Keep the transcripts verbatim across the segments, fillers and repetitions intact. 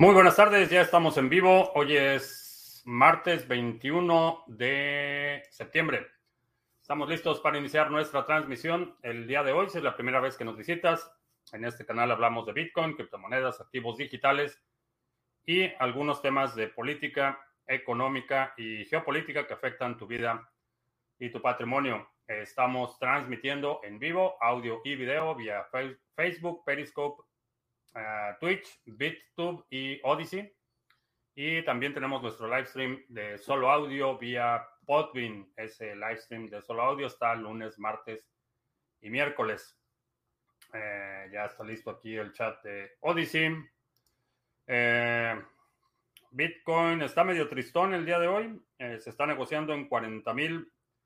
Muy buenas tardes, ya estamos en vivo. Hoy es martes veintiuno de septiembre. Estamos listos para iniciar nuestra transmisión el día de hoy. Si es la primera vez que nos visitas, en este canal hablamos de Bitcoin, criptomonedas, activos digitales y algunos temas de política, económica y geopolítica que afectan tu vida y tu patrimonio. Estamos transmitiendo en vivo audio y video vía Facebook, Periscope, Uh, Twitch, BitTube y Odyssey. Y también tenemos nuestro live stream de solo audio vía Podbean. Ese live stream de solo audio está lunes, martes y miércoles. Eh, ya está listo aquí el chat de Odyssey. Eh, Bitcoin está medio tristón el día de hoy. Eh, se está negociando en cuarenta mil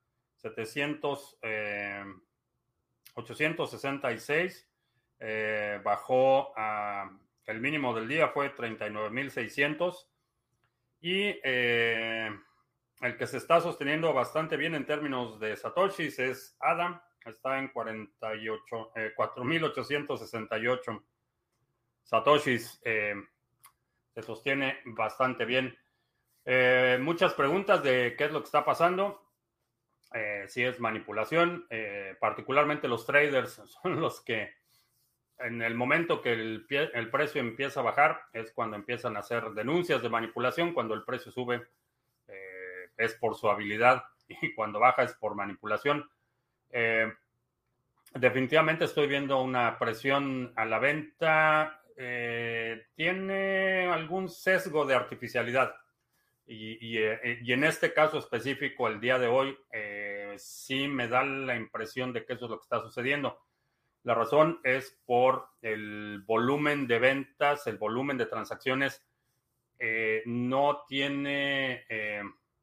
ochocientos sesenta y seis. Eh, bajó a, el mínimo del día fue treinta y nueve mil seiscientos y eh, el que se está sosteniendo bastante bien en términos de satoshis es Adam, está en cuatro mil ochocientos sesenta y ocho satoshis, eh, se sostiene bastante bien. Eh, muchas preguntas de qué es lo que está pasando, eh, si es manipulación, eh, particularmente los traders son los que en el momento que el, pie, el precio empieza a bajar es cuando empiezan a hacer denuncias de manipulación. Cuando el precio sube eh, es por su habilidad y cuando baja es por manipulación. Eh, definitivamente estoy viendo una presión a la venta. Eh, tiene algún sesgo de artificialidad. Y, y, eh, y en este caso específico, el día de hoy, eh, sí me da la impresión de que eso es lo que está sucediendo. La razón es por el volumen de ventas, el volumen de transacciones. Eh, no tiene eh,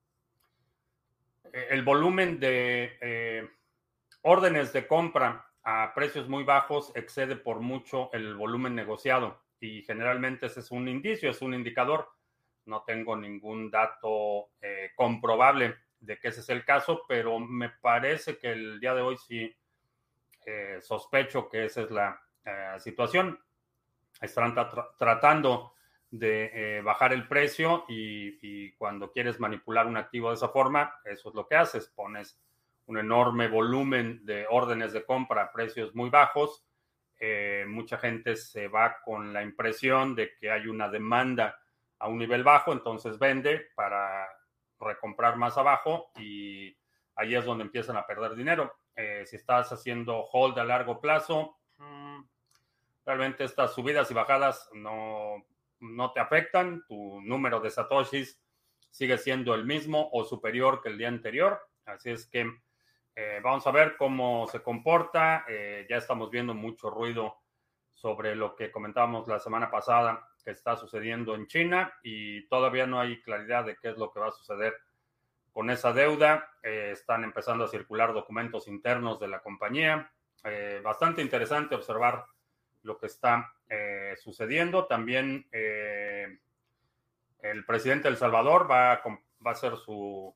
el volumen de eh, órdenes de compra a precios muy bajos excede por mucho el volumen negociado y generalmente ese es un indicio, es un indicador. No tengo ningún dato eh, comprobable de que ese es el caso, pero me parece que el día de hoy sí. Eh, sospecho que esa es la eh, situación. Están tra tratando de eh, bajar el precio y, y, cuando quieres manipular un activo de esa forma, eso es lo que haces. Pones un enorme volumen de órdenes de compra a precios muy bajos. Eh, mucha gente se va con la impresión de que hay una demanda a un nivel bajo, entonces vende para recomprar más abajo y ahí es donde empiezan a perder dinero. Eh, si estás haciendo hold a largo plazo, mmm, realmente estas subidas y bajadas no, no te afectan. Tu número de satoshis sigue siendo el mismo o superior que el día anterior. Así es que eh, vamos a ver cómo se comporta. Eh, ya estamos viendo mucho ruido sobre lo que comentábamos la semana pasada que está sucediendo en China y todavía no hay claridad de qué es lo que va a suceder con esa deuda. Eh, están empezando a circular documentos internos de la compañía. Eh, bastante interesante observar lo que está eh, sucediendo. También eh, el presidente de El Salvador va a, va a hacer su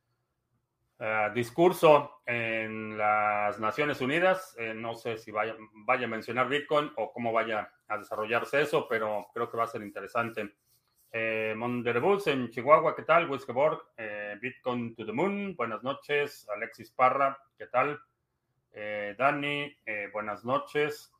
uh, discurso en las Naciones Unidas. Eh, no sé si vaya, vaya a mencionar Bitcoin o cómo vaya a desarrollarse eso, pero creo que va a ser interesante. Eh, Monderbus en Chihuahua, ¿qué tal? Wiskeborg, eh, Bitcoin to the Moon, buenas noches. Alexis Parra, ¿qué tal? Eh, Dani, eh, buenas noches.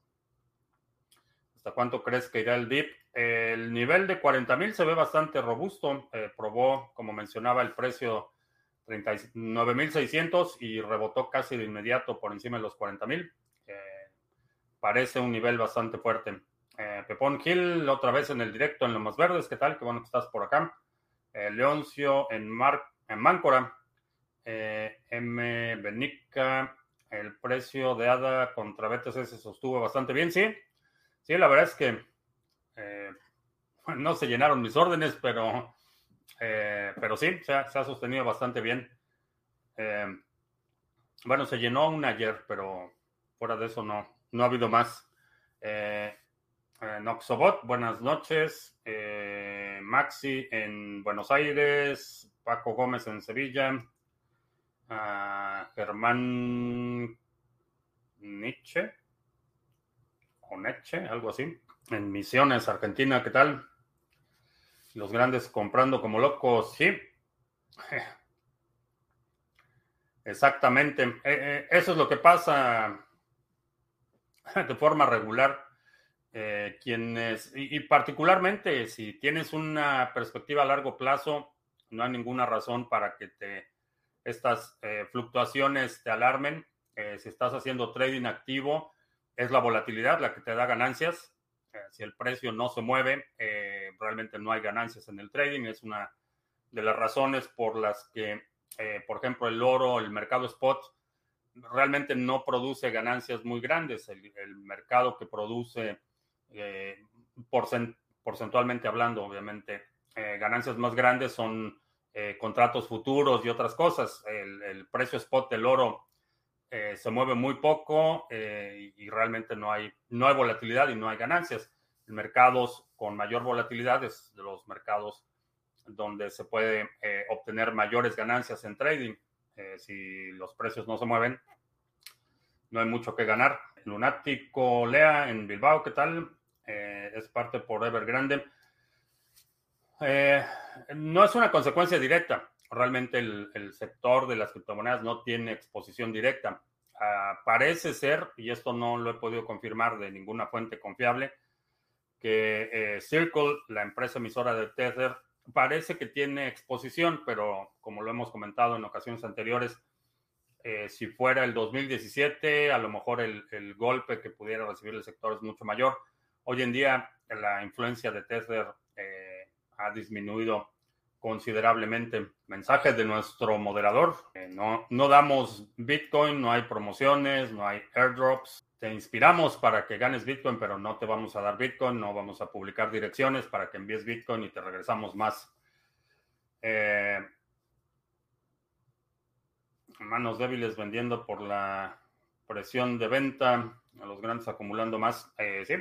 ¿Hasta cuánto crees que irá el dip? Eh, el nivel de cuarenta mil se ve bastante robusto. Eh, probó, como mencionaba, el precio treinta y nueve mil seiscientos y rebotó casi de inmediato por encima de los cuarenta mil. Eh, parece un nivel bastante fuerte. Eh, Pepón Gil, otra vez en el directo en Lomas Verdes, ¿qué tal? Qué bueno que estás por acá. Eh, Leoncio en, Mar en Máncora. Eh, M. Benica, el precio de A D A contra B T C se sostuvo bastante bien, sí. Sí, la verdad es que eh, no se llenaron mis órdenes, pero, eh, pero sí, se ha, se ha sostenido bastante bien. Eh, bueno, se llenó una ayer, pero fuera de eso no, no ha habido más. Eh, Eh, Noxobot, buenas noches. Eh, Maxi en Buenos Aires. Paco Gómez en Sevilla. Uh, Germán Nietzsche. O Nietzsche, algo así. En Misiones, Argentina, ¿qué tal? Los grandes comprando como locos, sí. Exactamente. Eh, eh, eso es lo que pasa de forma regular. Eh, quienes, y, y particularmente si tienes una perspectiva a largo plazo, no hay ninguna razón para que te, estas eh, fluctuaciones te alarmen. Eh, si estás haciendo trading activo, es la volatilidad la que te da ganancias. Eh, si el precio no se mueve, eh, realmente no hay ganancias en el trading. Es una de las razones por las que, eh, por ejemplo, el oro, el mercado spot, realmente no produce ganancias muy grandes. El, el mercado que produce, eh, porcent, porcentualmente hablando, obviamente, eh, ganancias más grandes son eh, contratos futuros y otras cosas. El, el precio spot del oro eh, se mueve muy poco eh, y, y realmente no hay, no hay volatilidad y no hay ganancias. Mercados con mayor volatilidad es de los mercados donde se puede eh, obtener mayores ganancias en trading. Eh, si los precios no se mueven, no hay mucho que ganar. Lunático Lea en Bilbao, ¿qué tal? Eh, es parte por Evergrande. Eh, no es una consecuencia directa. Realmente el, el, sector de las criptomonedas no tiene exposición directa. Uh, parece ser, y esto no lo he podido confirmar de ninguna fuente confiable, que eh, Circle, la empresa emisora de Tether, parece que tiene exposición, pero como lo hemos comentado en ocasiones anteriores, eh, si fuera el dos mil diecisiete, a lo mejor el, el golpe que pudiera recibir el sector es mucho mayor. Hoy en día la influencia de Tether eh, ha disminuido considerablemente. Mensaje de nuestro moderador: eh, no, no damos Bitcoin, no hay promociones, no hay airdrops. Te inspiramos para que ganes Bitcoin, pero no te vamos a dar Bitcoin, no vamos a publicar direcciones para que envíes Bitcoin y te regresamos más. Eh, manos débiles vendiendo por la presión de venta, a los grandes acumulando más. Eh, sí.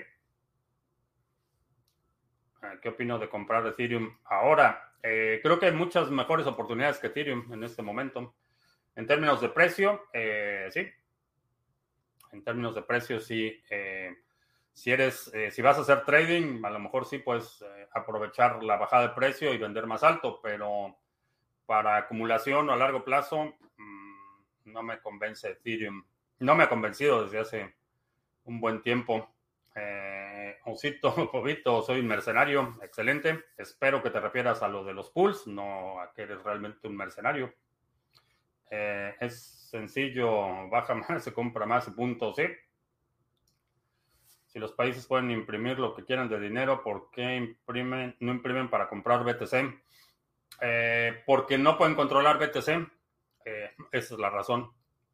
¿Qué opino de comprar Ethereum ahora? Eh, creo que hay muchas mejores oportunidades que Ethereum en este momento. En términos de precio, eh, sí. En términos de precio, sí. Eh, si eres, eh, si vas a hacer trading, a lo mejor sí puedes eh, aprovechar la bajada de precio y vender más alto, pero para acumulación o a largo plazo, mmm, no me convence Ethereum. No me ha convencido desde hace un buen tiempo. Eh, Osito, Pobito, soy un mercenario. Excelente. Espero que te refieras a lo de los pools, no a que eres realmente un mercenario. Eh, es sencillo, baja más, se compra más y punto. Sí. Si los países pueden imprimir lo que quieran de dinero, ¿por qué imprimen, no imprimen para comprar B T C? Eh, porque no pueden controlar B T C. Eh, esa es la razón.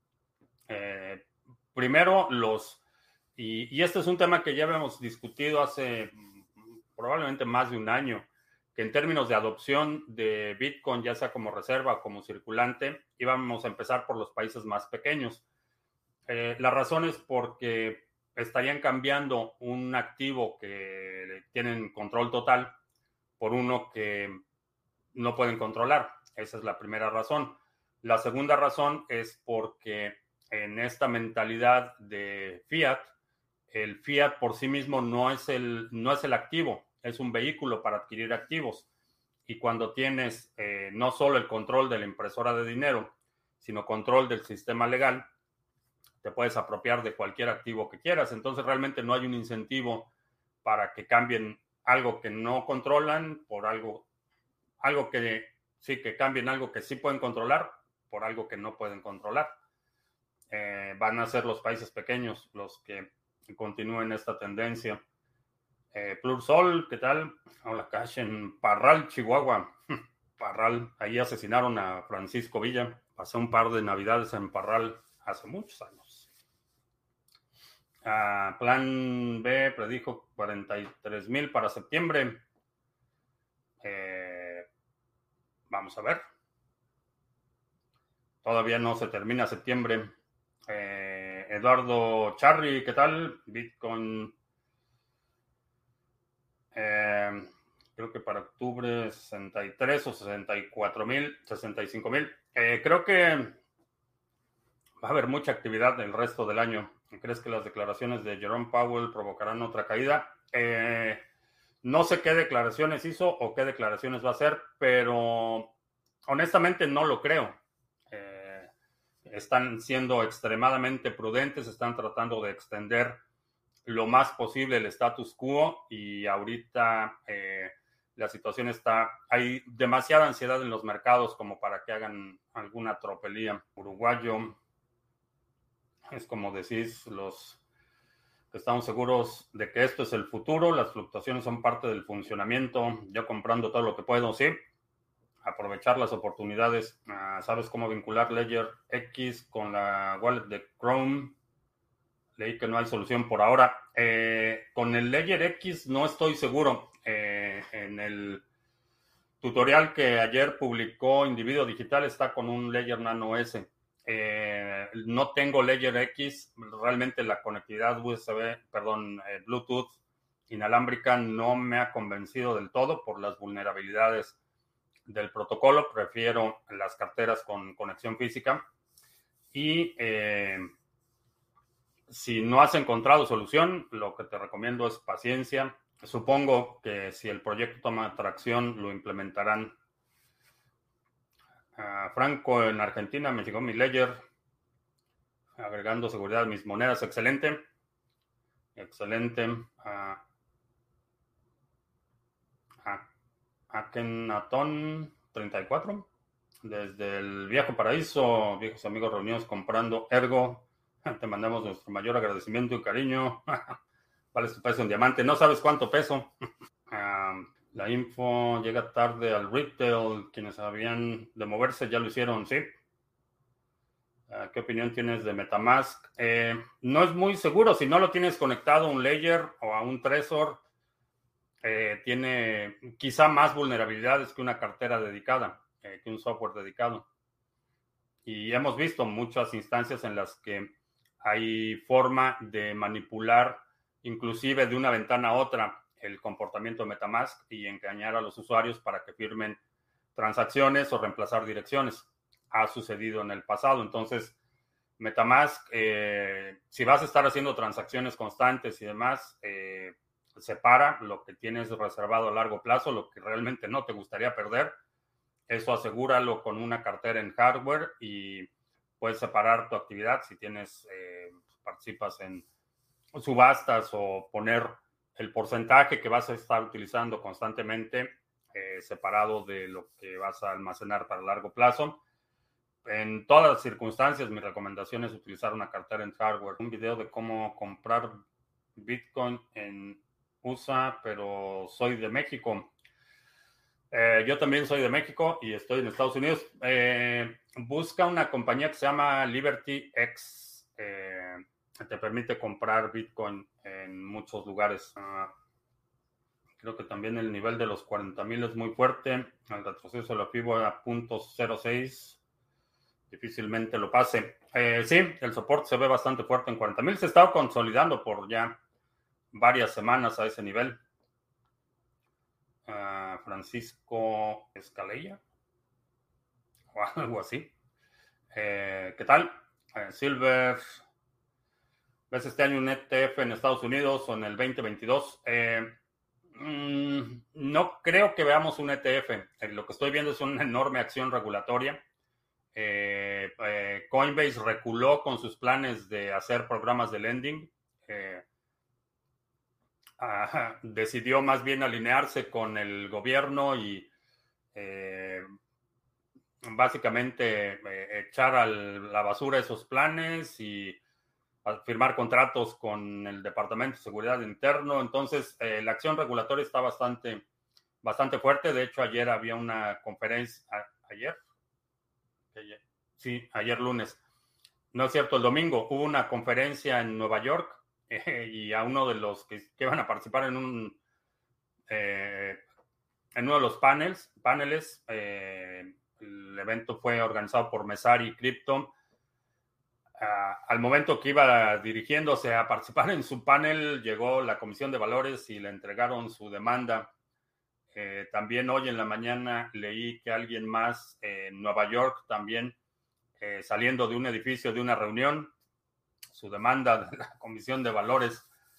Eh, primero, los... Y, y este es un tema que ya habíamos discutido hace probablemente más de un año, que en términos de adopción de Bitcoin, ya sea como reserva o como circulante, íbamos a empezar por los países más pequeños. Eh, la razón es porque estarían cambiando un activo que tienen control total por uno que no pueden controlar. Esa es la primera razón. La segunda razón es porque en esta mentalidad de fiat, el fiat por sí mismo no es el, no es el activo, es un vehículo para adquirir activos. Y cuando tienes eh, no solo el control de la impresora de dinero, sino control del sistema legal, te puedes apropiar de cualquier activo que quieras. Entonces realmente no hay un incentivo para que cambien algo que no controlan por algo, algo que sí, que cambien algo que sí pueden controlar por algo que no pueden controlar. Eh, van a ser los países pequeños los que continúen esta tendencia. Eh, Plursol, ¿qué tal? Hola, Cash, en Parral, Chihuahua. Parral, ahí asesinaron a Francisco Villa. Pasé un par de navidades en Parral hace muchos años. Uh, Plan B predijo cuarenta y tres mil para septiembre. Eh, vamos a ver. Todavía no se termina septiembre. Eh, Eduardo Charri, ¿qué tal? Bitcoin. Eh, creo que para octubre sesenta y tres o sesenta y cuatro mil, sesenta y cinco mil. Eh, creo que va a haber mucha actividad el resto del año. ¿Crees que las declaraciones de Jerome Powell provocarán otra caída? Eh, No sé qué declaraciones hizo o qué declaraciones va a hacer, pero honestamente no lo creo. Eh, están siendo extremadamente prudentes, están tratando de extender lo más posible el status quo y ahorita eh, la situación está, hay demasiada ansiedad en los mercados como para que hagan alguna tropelía. Uruguayo, es como decís, los estamos seguros de que esto es el futuro, las fluctuaciones son parte del funcionamiento, yo comprando todo lo que puedo, sí, aprovechar las oportunidades. Uh, ¿Sabes cómo vincular Ledger X con la wallet de Chrome? Leí que no hay solución por ahora. Eh, con el Ledger X no estoy seguro. Eh, en el tutorial que ayer publicó Individuo Digital está con un Ledger Nano S. Eh, no tengo Ledger X. Realmente la conectividad U S B, perdón, eh, Bluetooth inalámbrica no me ha convencido del todo por las vulnerabilidades del protocolo. Prefiero las carteras con conexión física. Y eh, si no has encontrado solución, lo que te recomiendo es paciencia. Supongo que si el proyecto toma tracción, lo implementarán. Uh, Franco, en Argentina, me llegó mi Ledger, agregando seguridad a mis monedas. Excelente. Excelente. Uh, Akenaton treinta y cuatro. Desde el viejo paraíso, viejos amigos reunidos comprando Ergo. Te mandamos nuestro mayor agradecimiento y cariño. Vale tu peso en diamante. No sabes cuánto peso. Uh, la info llega tarde al retail. Quienes sabían de moverse ya lo hicieron, ¿sí? Uh, ¿Qué opinión tienes de MetaMask? Eh, no es muy seguro. Si no lo tienes conectado a un Ledger o a un Trezor, eh, tiene quizá más vulnerabilidades que una cartera dedicada, eh, que un software dedicado. Y hemos visto muchas instancias en las que hay forma de manipular, inclusive de una ventana a otra, el comportamiento de MetaMask y engañar a los usuarios para que firmen transacciones o reemplazar direcciones. Ha sucedido en el pasado. Entonces, MetaMask, eh, si vas a estar haciendo transacciones constantes y demás, eh, separa lo que tienes reservado a largo plazo, lo que realmente no te gustaría perder. Eso asegúralo con una cartera en hardware y puedes separar tu actividad si tienes, eh, participas en subastas o poner el porcentaje que vas a estar utilizando constantemente eh, separado de lo que vas a almacenar para largo plazo. En todas las circunstancias, mi recomendación es utilizar una cartera en hardware. Un video de cómo comprar Bitcoin en U S A, pero soy de México. Eh, yo también soy de México y estoy en Estados Unidos. Eh, busca una compañía que se llama LibertyX. Eh, te permite comprar Bitcoin en muchos lugares. Uh, creo que también el nivel de los cuarenta mil es muy fuerte. El retroceso de la FIBO a punto cero seis. Difícilmente lo pase. Eh, sí, el soporte se ve bastante fuerte en cuarenta mil. Se está consolidando por ya varias semanas a ese nivel. Uh, Francisco Escalella o algo así. Eh, ¿Qué tal? Eh, Silver, ¿ves este año un E T F en Estados Unidos o en el veinte veintidós? Eh, mmm, no creo que veamos un E T F. Eh, lo que estoy viendo es una enorme acción regulatoria. Eh, eh, Coinbase reculó con sus planes de hacer programas de lending. Eh, uh, decidió más bien alinearse con el gobierno y eh, básicamente eh, echar a la basura esos planes y firmar contratos con el Departamento de Seguridad Interno. Entonces, eh, la acción regulatoria está bastante, bastante fuerte. De hecho, ayer había una conferencia, a, ¿ayer? ayer? Sí, ayer lunes. No es cierto, el domingo hubo una conferencia en Nueva York eh, y a uno de los que, que van a participar en un eh, en uno de los paneles, paneles eh, el evento fue organizado por Messari Crypto. Uh, al momento que iba dirigiéndose a participar en su panel, llegó la Comisión de Valores y le entregaron su demanda. Eh, también hoy en la mañana leí que alguien más eh, en Nueva York también eh, saliendo de un edificio de una reunión, su demanda de la Comisión de Valores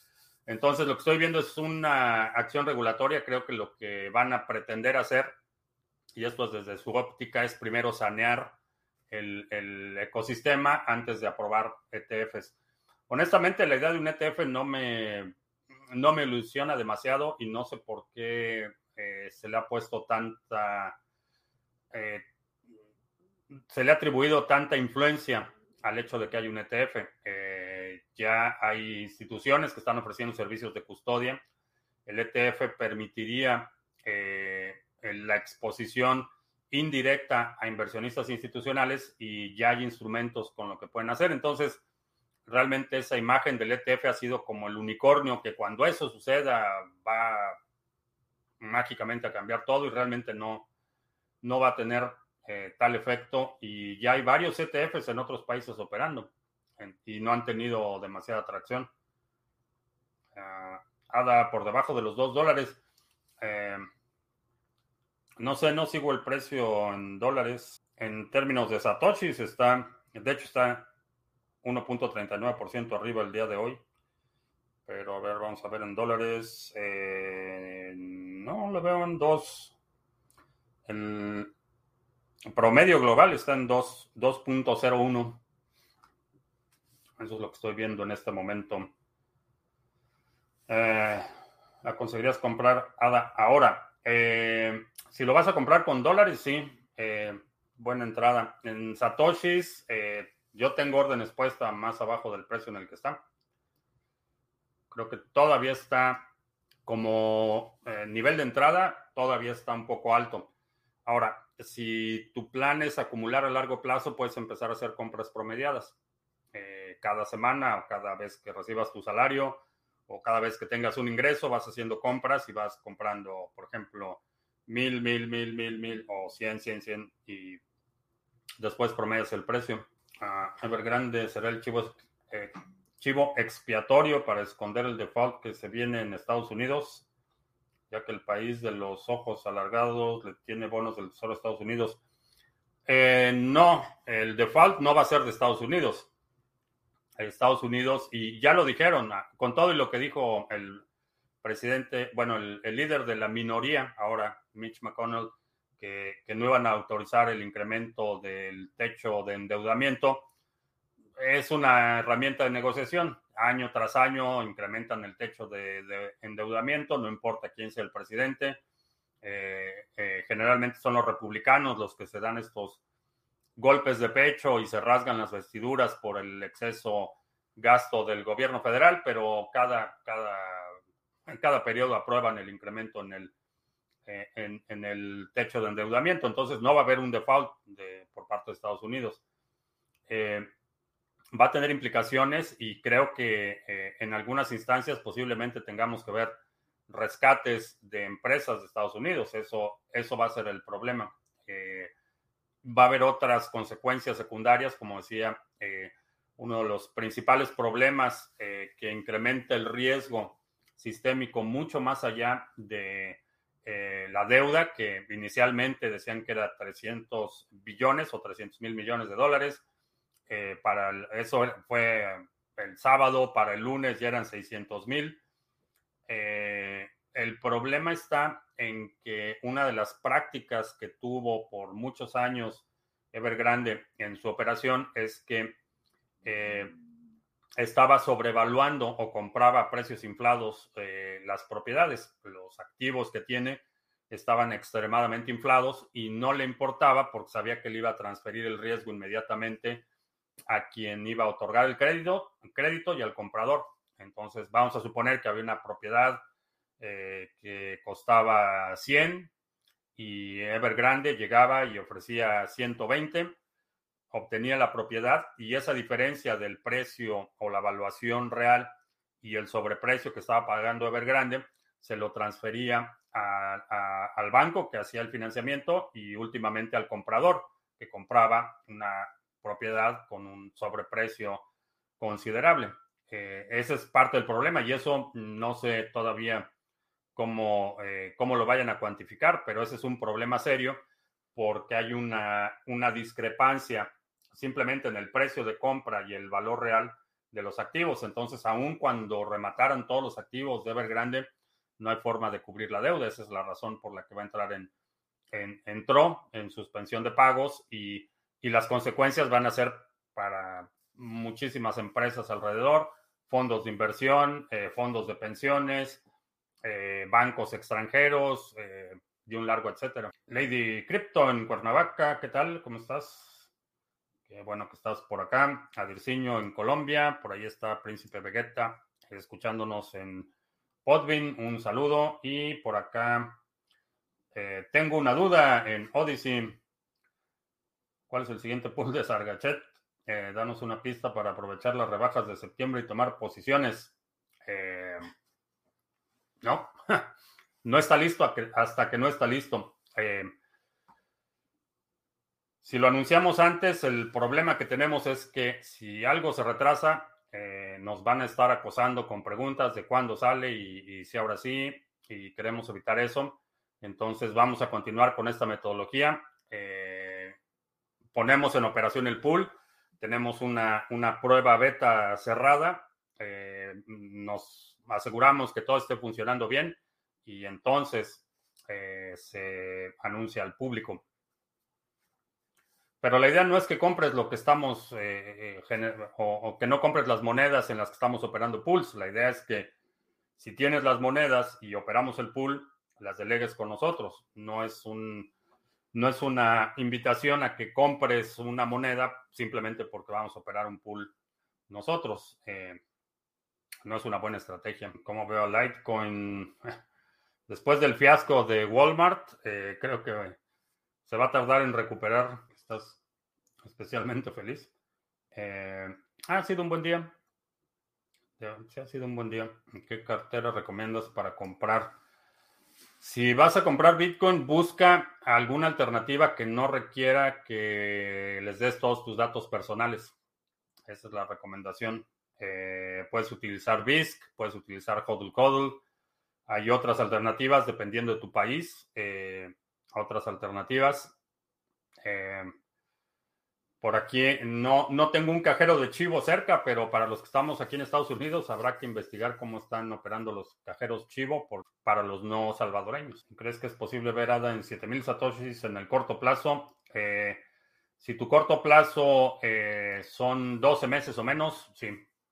Entonces, lo que estoy viendo es una acción regulatoria. Creo que lo que van a pretender hacer, y esto es desde su óptica, es primero sanear el, el ecosistema antes de aprobar E T Fs. Honestamente, la idea de un E T F no me, no me ilusiona demasiado y no sé por qué eh, se le ha puesto tanta, eh, se le ha atribuido tanta influencia al hecho de que hay un E T F. Eh, ya hay instituciones que están ofreciendo servicios de custodia. El E T F permitiría eh, la exposición indirecta a inversionistas institucionales y ya hay instrumentos con lo que pueden hacer. Entonces, realmente esa imagen del E T F ha sido como el unicornio que cuando eso suceda va mágicamente a cambiar todo y realmente no, no va a tener eh, tal efecto. Y ya hay varios E T Fs en otros países operando en, y no han tenido demasiada atracción. Uh, ADA por debajo de los dos dólares. Eh, no sé, no sigo el precio en dólares. En términos de satoshis está, de hecho está uno punto treinta y nueve por ciento arriba el día de hoy. Pero a ver, vamos a ver en dólares. Eh, no, lo veo en dos. El promedio global está en dos punto cero uno. Eso es lo que estoy viendo en este momento. Eh, ¿La conseguirías comprar ADA ahora? Eh, si lo vas a comprar con dólares, sí. Eh, buena entrada. En satoshis, eh, yo tengo órdenes puestas más abajo del precio en el que está. Creo que todavía está como eh, nivel de entrada, todavía está un poco alto. Ahora, si tu plan es acumular a largo plazo, puedes empezar a hacer compras promediadas. Eh, cada semana o cada vez que recibas tu salario o cada vez que tengas un ingreso, vas haciendo compras y vas comprando, por ejemplo, mil, mil, mil, mil, mil o cien, cien, cien y después promedias el precio. Uh, Evergrande será el chivo, eh, chivo expiatorio para esconder el default que se viene en Estados Unidos, ya que el país de los ojos alargados le tiene bonos del Tesoro de Estados Unidos. Eh, no, el default no va a ser de Estados Unidos. Estados Unidos, y ya lo dijeron, con todo y lo que dijo el presidente, bueno, el, el líder de la minoría, ahora Mitch McConnell, que, que no iban a autorizar el incremento del techo de endeudamiento. Es una herramienta de negociación. Año tras año incrementan el techo de, de endeudamiento, no importa quién sea el presidente. Eh, eh, generalmente son los republicanos los que se dan estos golpes de pecho y se rasgan las vestiduras por el exceso gasto del gobierno federal, pero cada, cada, en cada periodo aprueban el incremento en el, eh, en, en el techo de endeudamiento. Entonces no va a haber un default de, por parte de Estados Unidos. Eh, va a tener implicaciones y creo que eh, en algunas instancias posiblemente tengamos que ver rescates de empresas de Estados Unidos. Eso, eso va a ser el problema. Eh, va a haber otras consecuencias secundarias, como decía, eh, uno de los principales problemas eh, que incrementa el riesgo sistémico mucho más allá de eh, la deuda, que inicialmente decían que era trescientos billones o trescientos mil millones de dólares. Eh, para el, eso fue el sábado, para el lunes ya eran seiscientos mil. Eh, el problema está en que una de las prácticas que tuvo por muchos años Evergrande en su operación es que eh, estaba sobrevaluando o compraba a precios inflados eh, las propiedades. Los activos que tiene estaban extremadamente inflados y no le importaba porque sabía que le iba a transferir el riesgo inmediatamente a quien iba a otorgar el crédito, el crédito y al comprador. Entonces, vamos a suponer que había una propiedad eh, que costaba cien y Evergrande llegaba y ofrecía ciento veinte, obtenía la propiedad y esa diferencia del precio o la evaluación real y el sobreprecio que estaba pagando Evergrande se lo transfería a, a, al banco que hacía el financiamiento y últimamente al comprador que compraba una propiedad con un sobreprecio considerable. Eh, ese es parte del problema y eso no sé todavía cómo, eh, cómo lo vayan a cuantificar, pero ese es un problema serio porque hay una, una discrepancia simplemente en el precio de compra y el valor real de los activos. Entonces, aun cuando remataran todos los activos de Evergrande, no hay forma de cubrir la deuda. Esa es la razón por la que va a entrar en, en entró en suspensión de pagos y, y las consecuencias van a ser para muchísimas empresas alrededor, fondos de inversión, eh, fondos de pensiones, eh, bancos extranjeros, eh, y un largo etcétera. Lady Crypto en Cuernavaca, ¿qué tal? ¿Cómo estás? Qué bueno que estás por acá. Adirciño en Colombia, por ahí está Príncipe Vegeta, escuchándonos en Podbean, un saludo. Y por acá eh, tengo una duda en Odyssey. ¿Cuál es el siguiente pool de Sargachet? Eh, danos una pista para aprovechar las rebajas de septiembre y tomar posiciones. Eh, no, no está listo hasta que no está listo. Eh, si lo anunciamos antes, el problema que tenemos es que si algo se retrasa, eh, nos van a estar acosando con preguntas de cuándo sale y, y si ahora sí, y queremos evitar eso. Entonces vamos a continuar con esta metodología. Eh, ponemos en operación el pool, tenemos una, una prueba beta cerrada, eh, nos aseguramos que todo esté funcionando bien y entonces eh, se anuncia al público. Pero la idea no es que compres lo que estamos, eh, gener- o, o que no compres las monedas en las que estamos operando pools. La idea es que si tienes las monedas y operamos el pool, las delegues con nosotros. No es un, no es una invitación a que compres una moneda simplemente porque vamos a operar un pool nosotros. Eh, no es una buena estrategia. Como veo a Litecoin, después del fiasco de Walmart, eh, creo que se va a tardar en recuperar. Estás especialmente feliz. Eh, ha sido un buen día. Sí, ha sido un buen día. ¿Qué cartera recomiendas para comprar? Si vas a comprar Bitcoin, busca alguna alternativa que no requiera que les des todos tus datos personales. Esa es la recomendación. Eh, puedes utilizar BISC, puedes utilizar HODL HODL. Hay otras alternativas dependiendo de tu país. Eh, otras alternativas. Eh, Por aquí no, no tengo un cajero de Chivo cerca, pero para los que estamos aquí en Estados Unidos habrá que investigar cómo están operando los cajeros Chivo por, para los no salvadoreños. ¿Crees que es posible ver A D A en siete mil satoshis en el corto plazo? Eh, si tu corto plazo eh, son doce meses o menos, sí.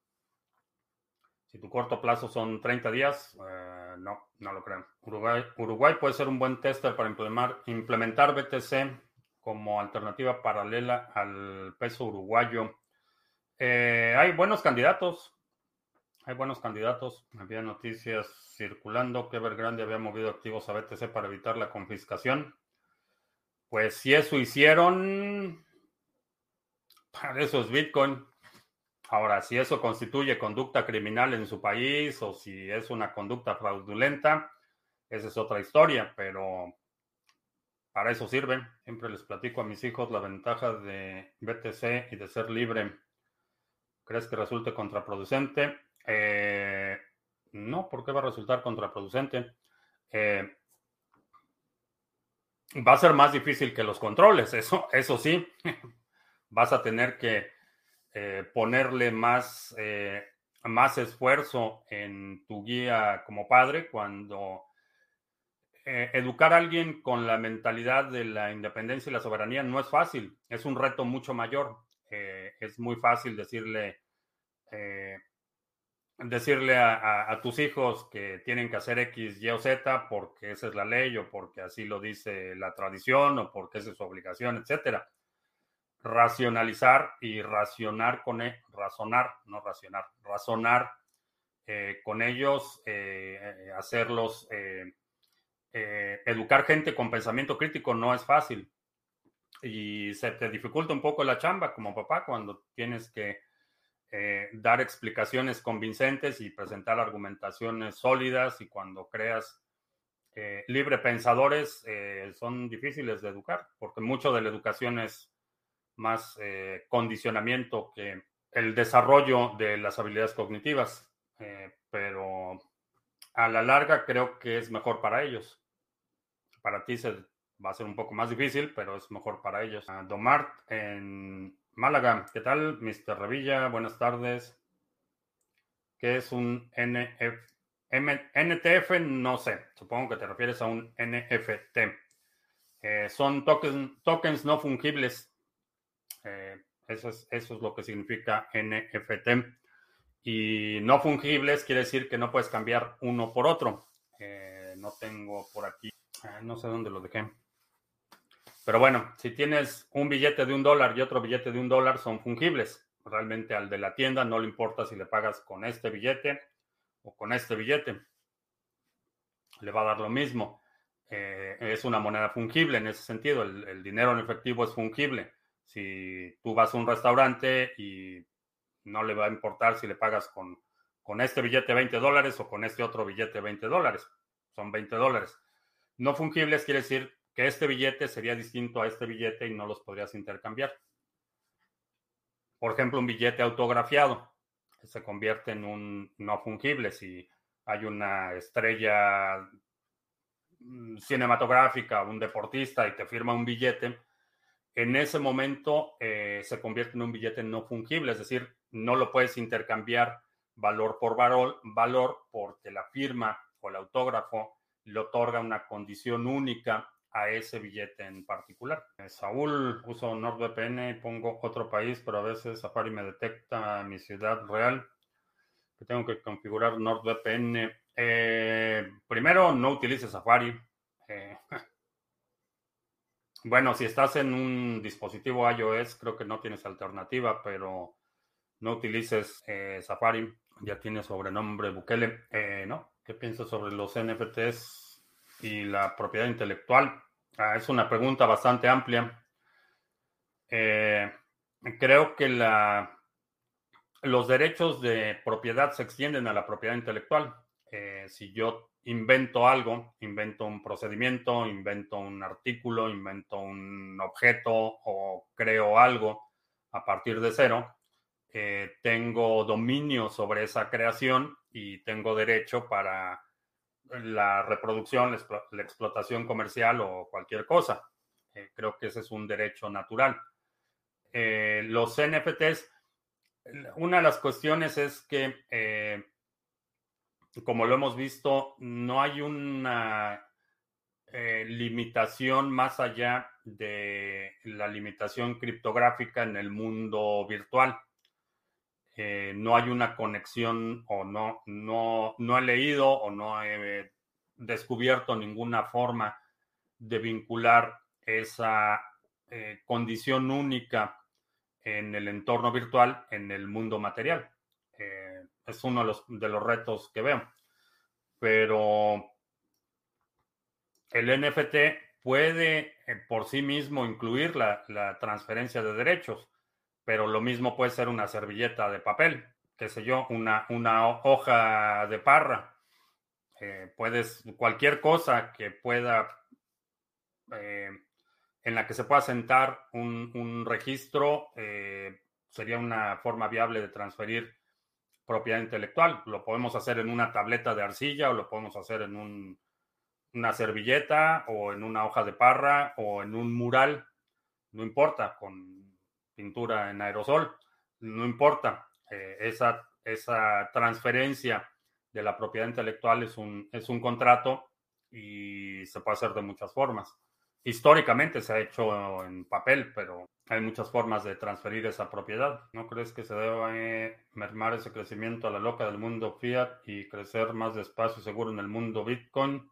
Si tu corto plazo son treinta días, eh, no, no lo creo. Uruguay, Uruguay puede ser un buen tester para implementar, implementar B T C como alternativa paralela al peso uruguayo. Eh, hay buenos candidatos, hay buenos candidatos. Había noticias circulando que Evergrande había movido activos a B T C para evitar la confiscación. Pues si eso hicieron, para eso es Bitcoin. Ahora, si eso constituye conducta criminal en su país o si es una conducta fraudulenta, esa es otra historia, pero para eso sirve. Siempre les platico a mis hijos la ventaja de B T C y de ser libre. ¿Crees que resulte contraproducente? Eh, no, ¿por qué va a resultar contraproducente? Eh, va a ser más difícil que los controles, eso, eso sí. Vas a tener que eh, ponerle más, eh, más esfuerzo en tu guía como padre cuando eh, educar a alguien con la mentalidad de la independencia y la soberanía no es fácil, es un reto mucho mayor. Eh, es muy fácil decirle, eh, decirle a, a, a, tus hijos que tienen que hacer X, Y o Z porque esa es la ley o porque así lo dice la tradición o porque esa es su obligación, etcétera. Racionalizar y racionar con él, razonar, no racionar, razonar eh, con ellos, eh, hacerlos, eh, eh, educar gente con pensamiento crítico no es fácil y se te dificulta un poco la chamba como papá cuando tienes que eh, dar explicaciones convincentes y presentar argumentaciones sólidas y cuando creas eh, libre pensadores eh, son difíciles de educar porque mucho de la educación es más eh, condicionamiento que el desarrollo de las habilidades cognitivas, eh, pero a la larga creo que es mejor para ellos. Para ti se, va a ser un poco más difícil, pero es mejor para ellos. Uh, Domart en Málaga, ¿qué tal? mister Revilla, buenas tardes. ¿Qué es un N F T? N T F, no sé, supongo que te refieres a un N F T. Eh, son tokens, tokens no fungibles. Eh, eso es, eso es lo que significa N F T. Y no fungibles quiere decir que no puedes cambiar uno por otro. Eh, no tengo por aquí, ah, no sé dónde lo dejé. Pero bueno, si tienes un billete de un dólar y otro billete de un dólar, son fungibles. Realmente al de la tienda no le importa si le pagas con este billete o con este billete. Le va a dar lo mismo. Eh, es una moneda fungible en ese sentido. El, el dinero en efectivo es fungible. Si tú vas a un restaurante y no le va a importar si le pagas con, con este billete veinte dólares o con este otro billete veinte dólares. Son veinte dólares. No fungibles quiere decir que este billete sería distinto a este billete y no los podrías intercambiar. Por ejemplo, un billete autografiado se convierte en un no fungible. Si hay una estrella cinematográfica, un deportista y te firma un billete, en ese momento eh, se convierte en un billete no fungible, es decir, no lo puedes intercambiar valor por valor, valor porque la firma o el autógrafo le otorga una condición única a ese billete en particular. Eh, Saúl, uso NordVPN y pongo otro país, pero a veces Safari me detecta mi ciudad real, que tengo que configurar NordVPN. Eh, primero, no utilices Safari. Eh, bueno, si estás en un dispositivo iOS, creo que no tienes alternativa, pero no utilices eh, Safari. Ya tiene sobrenombre Bukele. Eh, ¿no? ¿Qué piensas sobre los N F Ts y la propiedad intelectual? Ah, es una pregunta bastante amplia. Eh, creo que la, los derechos de propiedad se extienden a la propiedad intelectual. Eh, si yo invento algo, invento un procedimiento, invento un artículo, invento un objeto o creo algo a partir de cero, eh, tengo dominio sobre esa creación y tengo derecho para la reproducción, la, explo- la explotación comercial o cualquier cosa. Eh, creo que ese es un derecho natural. Eh, los N F Ts, una de las cuestiones es que eh, como lo hemos visto, no hay una eh, limitación más allá de la limitación criptográfica en el mundo virtual. Eh, no hay una conexión o no, no, no he leído o no he descubierto ninguna forma de vincular esa eh, condición única en el entorno virtual en el mundo material. Eh, es uno de los, de los retos que veo. Pero el N F T puede eh, por sí mismo incluir la, la transferencia de derechos, pero lo mismo puede ser una servilleta de papel, qué sé yo, una, una hoja de parra. Eh, puedes, cualquier cosa que pueda, eh, en la que se pueda sentar un, un registro, eh, sería una forma viable de transferir propiedad intelectual. Lo podemos hacer en una tableta de arcilla o lo podemos hacer en un una servilleta o en una hoja de parra o en un mural, no importa, con pintura en aerosol, no importa. Eh, esa, esa transferencia de la propiedad intelectual es un, es un contrato y se puede hacer de muchas formas. Históricamente se ha hecho en papel, pero hay muchas formas de transferir esa propiedad. ¿No crees que se debe mermar ese crecimiento a la loca del mundo fiat y crecer más despacio y seguro en el mundo Bitcoin?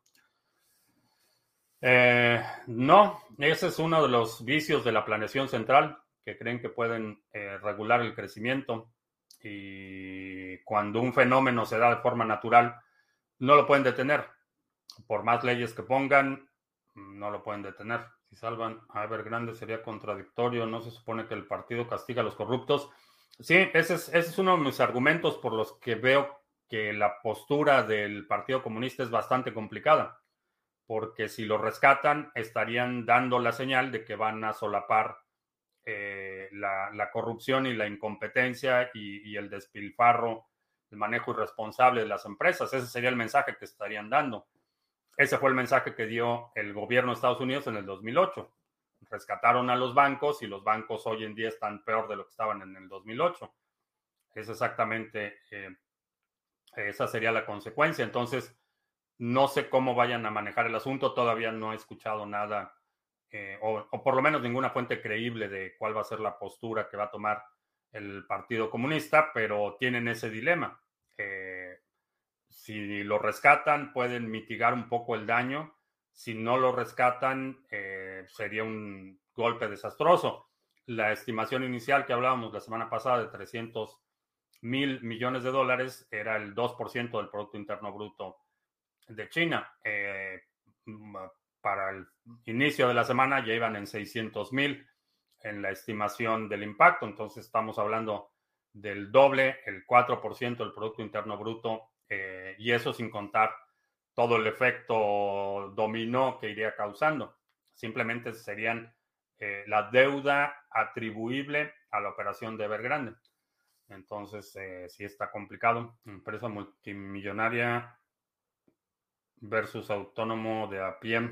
Eh, no, ese es uno de los vicios de la planeación central, que creen que pueden eh, regular el crecimiento y cuando un fenómeno se da de forma natural, no lo pueden detener. Por más leyes que pongan, no lo pueden detener. Si salvan a Evergrande sería contradictorio, no se supone que el partido castiga a los corruptos. Sí, ese es, ese es uno de mis argumentos por los que veo que la postura del Partido Comunista es bastante complicada porque si lo rescatan estarían dando la señal de que van a solapar eh, la, la, corrupción y la incompetencia y, y, el despilfarro, el manejo irresponsable de las empresas. Ese sería el mensaje que estarían dando. Ese fue el mensaje que dio el gobierno de Estados Unidos en el dos mil ocho. Rescataron a los bancos y los bancos hoy en día están peor de lo que estaban en el dos mil ocho. Es exactamente eh, Esa sería la consecuencia. Entonces, no sé cómo vayan a manejar el asunto. Todavía no he escuchado nada, eh, o, o por lo menos ninguna fuente creíble de cuál va a ser la postura que va a tomar el Partido Comunista, pero tienen ese dilema. Eh, si lo rescatan, pueden mitigar un poco el daño. Si no lo rescatan, eh, sería un golpe desastroso. La estimación inicial que hablábamos la semana pasada de trescientos mil millones de dólares era el dos por ciento del Producto Interno Bruto de China. Eh, para el inicio de la semana ya iban en seiscientos mil en la estimación del impacto. Entonces estamos hablando del doble, el cuatro por ciento del Producto Interno Bruto, eh, y eso sin contar todo el efecto dominó que iría causando. Simplemente serían eh, la deuda atribuible a la operación de Evergrande. Entonces, eh, sí está complicado. Empresa multimillonaria versus autónomo de a pie.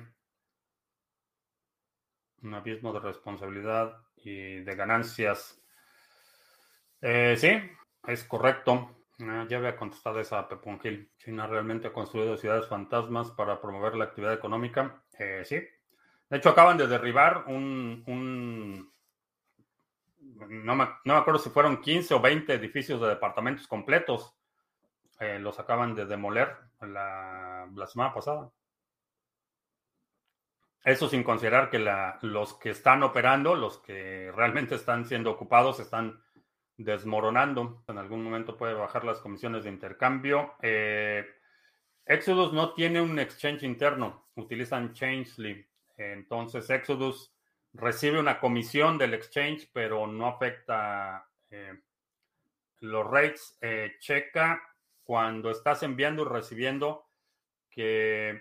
Un abismo de responsabilidad y de ganancias. Eh, sí, es correcto. Ah, ya había contestado esa a Pepungil. China realmente ha construido ciudades fantasmas para promover la actividad económica. Eh, sí. De hecho, acaban de derribar un, un no, me, no me acuerdo si fueron quince o veinte edificios de departamentos completos. Eh, los acaban de demoler la, la semana pasada. Eso sin considerar que la, los que están operando, los que realmente están siendo ocupados, están desmoronando. En algún momento puede bajar las comisiones de intercambio. Eh, Exodus no tiene un exchange interno, utilizan Changely. Entonces Exodus recibe una comisión del exchange, pero no afecta eh, los rates. Eh, checa cuando estás enviando y recibiendo que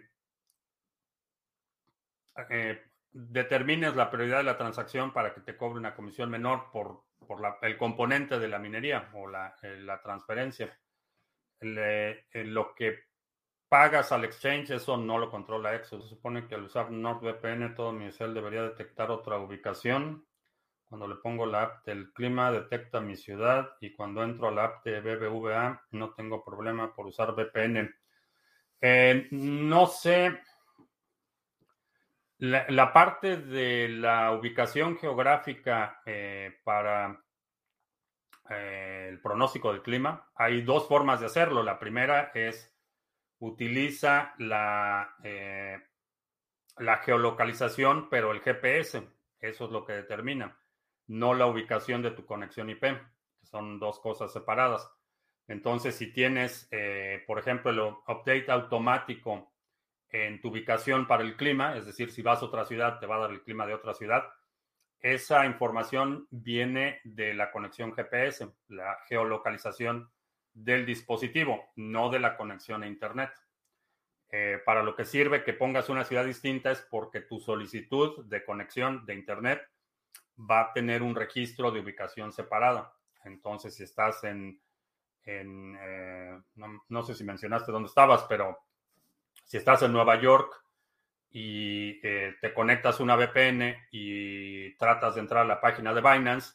eh, determines la prioridad de la transacción para que te cobre una comisión menor por, por la, el componente de la minería o la, eh, la transferencia. Le, eh, lo que pagas al exchange, eso no lo controla Exodus. Se supone que al usar NordVPN todo mi cel debería detectar otra ubicación. Cuando le pongo la app del clima, detecta mi ciudad y cuando entro a la app de B B V A no tengo problema por usar V P N. Eh, no sé, la, la, parte de la ubicación geográfica eh, para eh, el pronóstico del clima, hay dos formas de hacerlo. La primera es utiliza la, eh, la geolocalización, pero el G P S, eso es lo que determina, no la ubicación de tu conexión I P, que son dos cosas separadas. Entonces, si tienes, eh, por ejemplo, el update automático en tu ubicación para el clima, es decir, si vas a otra ciudad, te va a dar el clima de otra ciudad, esa información viene de la conexión G P S, la geolocalización del dispositivo, no de la conexión a Internet. Eh, para lo que sirve que pongas una ciudad distinta es porque tu solicitud de conexión de Internet va a tener un registro de ubicación separada. Entonces, si estás en, en eh, no, no sé si mencionaste dónde estabas, pero si estás en Nueva York y eh, te conectas una V P N y tratas de entrar a la página de Binance,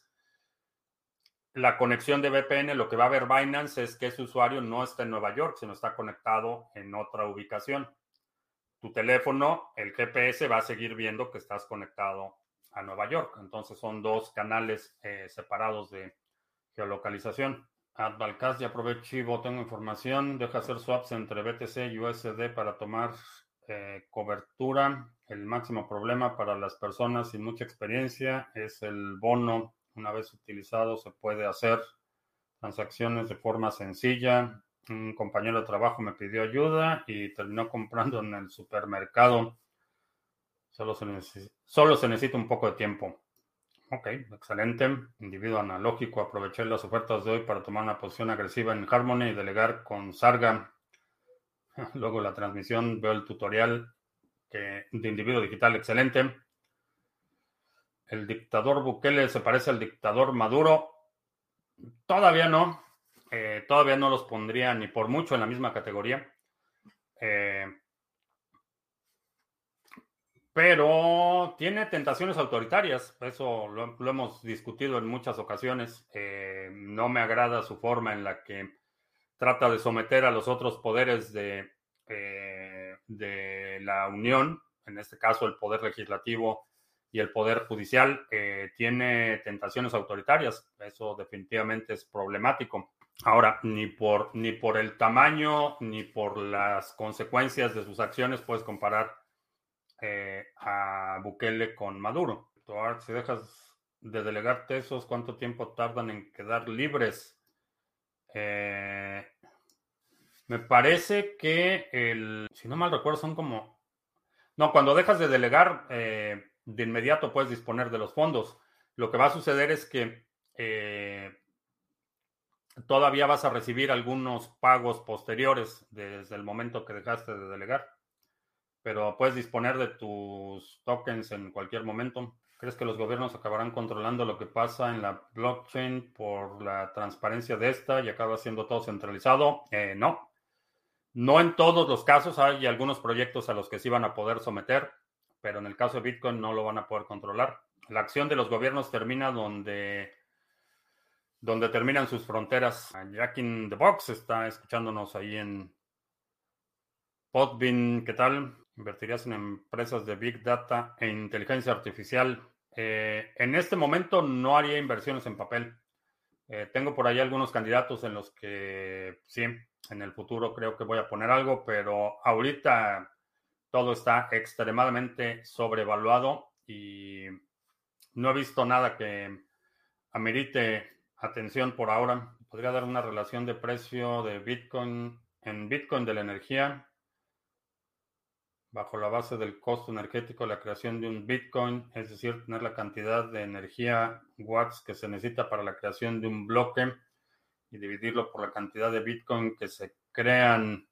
la conexión de V P N, lo que va a ver Binance es que ese usuario no está en Nueva York, sino está conectado en otra ubicación. Tu teléfono, el G P S va a seguir viendo que estás conectado a Nueva York. Entonces son dos canales eh, separados de geolocalización. Advalcast, ya probé Chivo, tengo información. Deja hacer swaps entre B T C y U S D para tomar eh, cobertura. El máximo problema para las personas sin mucha experiencia es el bono. Una vez utilizado se puede hacer transacciones de forma sencilla. Un compañero de trabajo me pidió ayuda y terminó comprando en el supermercado. Solo se, neces- solo se necesita un poco de tiempo. Ok, excelente. Individuo analógico. Aproveché las ofertas de hoy para tomar una posición agresiva en Harmony y delegar con Sarga. Luego la transmisión, veo el tutorial que, de individuo digital. Excelente. El dictador Bukele se parece al dictador Maduro. Todavía no. Eh, todavía no los pondría ni por mucho en la misma categoría. Eh, pero tiene tentaciones autoritarias. Eso lo, lo hemos discutido en muchas ocasiones. Eh, no me agrada su forma en la que trata de someter a los otros poderes de, eh, de la Unión, en este caso el poder legislativo y el poder judicial, eh, tiene tentaciones autoritarias. Eso definitivamente es problemático. Ahora, ni por, ni por el tamaño ni por las consecuencias de sus acciones puedes comparar eh, a Bukele con Maduro. Ahora, si dejas de delegar tesos, ¿cuánto tiempo tardan en quedar libres? Eh, me parece que el, si no mal recuerdo, son como, no, cuando dejas de delegar, eh, de inmediato puedes disponer de los fondos. Lo que va a suceder es que eh, todavía vas a recibir algunos pagos posteriores desde el momento que dejaste de delegar, pero puedes disponer de tus tokens en cualquier momento. ¿Crees que los gobiernos acabarán controlando lo que pasa en la blockchain por la transparencia de esta y acaba siendo todo centralizado? Eh, no. No en todos los casos. Hay algunos proyectos a los que sí van a poder someter, pero en el caso de Bitcoin no lo van a poder controlar. La acción de los gobiernos termina donde, donde terminan sus fronteras. Jack in the Box está escuchándonos ahí en Podbean. ¿Qué tal? ¿Invertirías en empresas de Big Data e inteligencia artificial? Eh, en este momento no haría inversiones en papel. Eh, tengo por ahí algunos candidatos en los que sí, en el futuro creo que voy a poner algo, pero ahorita todo está extremadamente sobrevaluado y no he visto nada que amerite atención por ahora. Podría dar una relación de precio de Bitcoin en Bitcoin de la energía bajo la base del costo energético de la creación de un Bitcoin, es decir, tener la cantidad de energía watts que se necesita para la creación de un bloque y dividirlo por la cantidad de Bitcoin que se crean.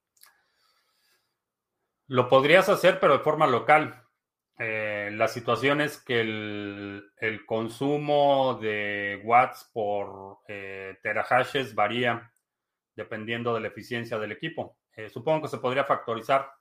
Lo podrías hacer, pero de forma local. Eh, la situación es que el, el consumo de watts por eh, terahashes varía dependiendo de la eficiencia del equipo. Eh, supongo que se podría factorizar,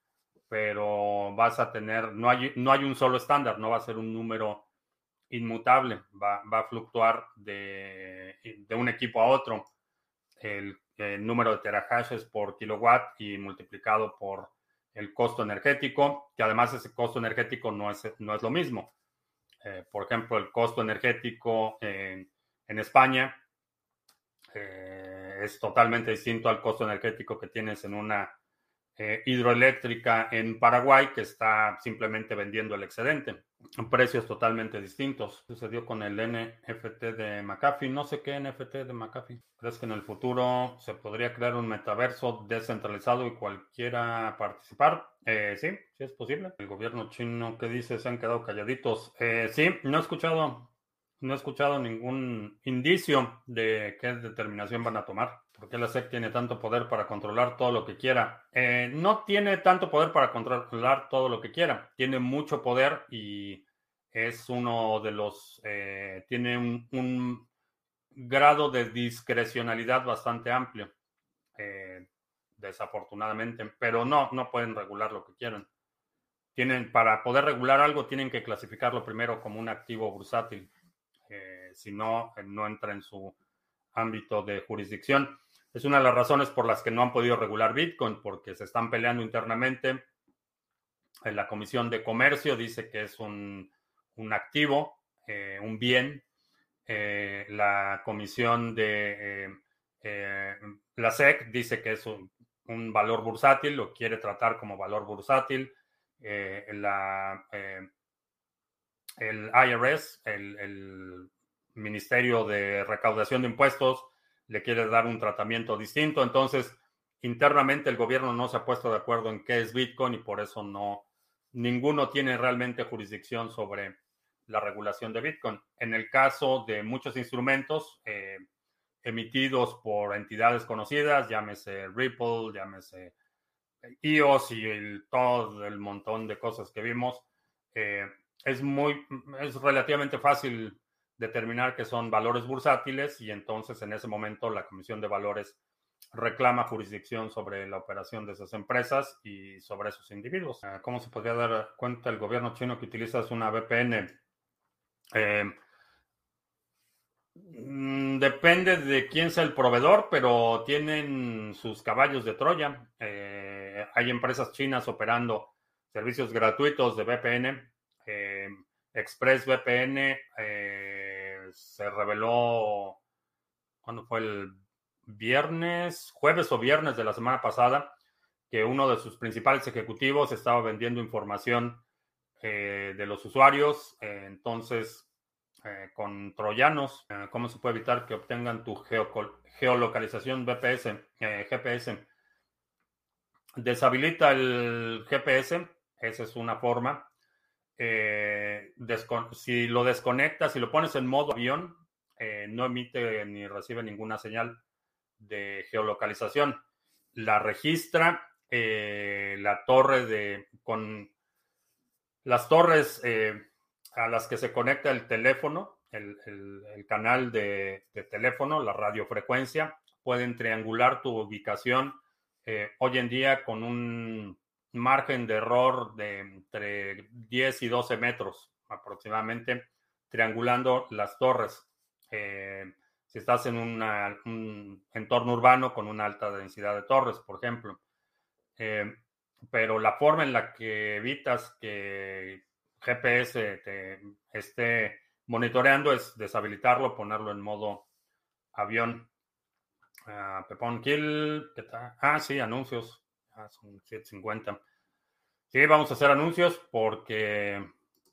pero vas a tener, no hay, no hay un solo estándar, no va a ser un número inmutable, va, va a fluctuar de, de un equipo a otro el, el número de terahashes por kilowatt y multiplicado por el costo energético, que además ese costo energético no es, no es lo mismo. Eh, por ejemplo, el costo energético en, en España eh, es totalmente distinto al costo energético que tienes en una eh, hidroeléctrica en Paraguay que está simplemente vendiendo el excedente. Precios totalmente distintos. Sucedió con el N F T de McAfee. No sé qué N F T de McAfee. ¿Crees que en el futuro se podría crear un metaverso descentralizado y cualquiera participar? Eh, sí, sí es posible. El gobierno chino, ¿qué dice? Se han quedado calladitos. Eh, sí, no he escuchado, no he escuchado ningún indicio de qué determinación van a tomar. ¿Por qué la S E C tiene tanto poder para controlar todo lo que quiera? Eh, no tiene tanto poder para controlar todo lo que quiera. Tiene mucho poder y es uno de los... Eh, tiene un, un, grado de discrecionalidad bastante amplio, eh, desafortunadamente. Pero no, no pueden regular lo que quieran. Tienen, para poder regular algo, tienen que clasificarlo primero como un activo bursátil. Eh, si no, no entra en su ámbito de jurisdicción. Es una de las razones por las que no han podido regular Bitcoin, porque se están peleando internamente. La Comisión de Comercio dice que es un, un activo, eh, un bien. Eh, la Comisión de eh, eh, la S E C dice que es un, un, valor bursátil, lo quiere tratar como valor bursátil. Eh, la, eh, el I R S, el, el Ministerio de Recaudación de Impuestos, le quiere dar un tratamiento distinto. Entonces, internamente el gobierno no se ha puesto de acuerdo en qué es Bitcoin y por eso no, ninguno tiene realmente jurisdicción sobre la regulación de Bitcoin. En el caso de muchos instrumentos eh, emitidos por entidades conocidas, llámese Ripple, llámese E O S y el, todo el montón de cosas que vimos, eh, es muy, es relativamente fácil determinar que son valores bursátiles y entonces en ese momento la Comisión de Valores reclama jurisdicción sobre la operación de esas empresas y sobre esos individuos. ¿Cómo se podría dar cuenta el gobierno chino que utilizas una V P N? Eh, Mm, Depende de quién sea el proveedor, pero tienen sus caballos de Troya. Eh, hay empresas chinas operando servicios gratuitos de V P N. Eh, ExpressVPN eh, se reveló, ¿cuándo fue? El viernes, jueves o viernes de la semana pasada, que uno de sus principales ejecutivos estaba vendiendo información eh, de los usuarios. Eh, entonces, eh, con troyanos, eh, ¿cómo se puede evitar que obtengan tu geocol- geolocalización V P S, eh, G P S? Deshabilita el G P S, esa es una forma. Eh, descon- si lo desconectas, si lo pones en modo avión, eh, no emite ni recibe ninguna señal de geolocalización. La registra eh, la torre de con las torres eh, a las que se conecta el teléfono, el, el- el canal de, de teléfono, la radiofrecuencia, pueden triangular tu ubicación eh, hoy en día con un margen de error de entre diez y doce metros aproximadamente, triangulando las torres. Eh, si estás en una- un entorno urbano con una alta densidad de torres, por ejemplo. Eh, pero la forma en la que evitas que G P S te esté monitoreando es deshabilitarlo, ponerlo en modo avión. Uh, Pepón Kill, ¿qué tal? Ah, sí, anuncios. Ah, son siete cincuenta. Sí, vamos a hacer anuncios porque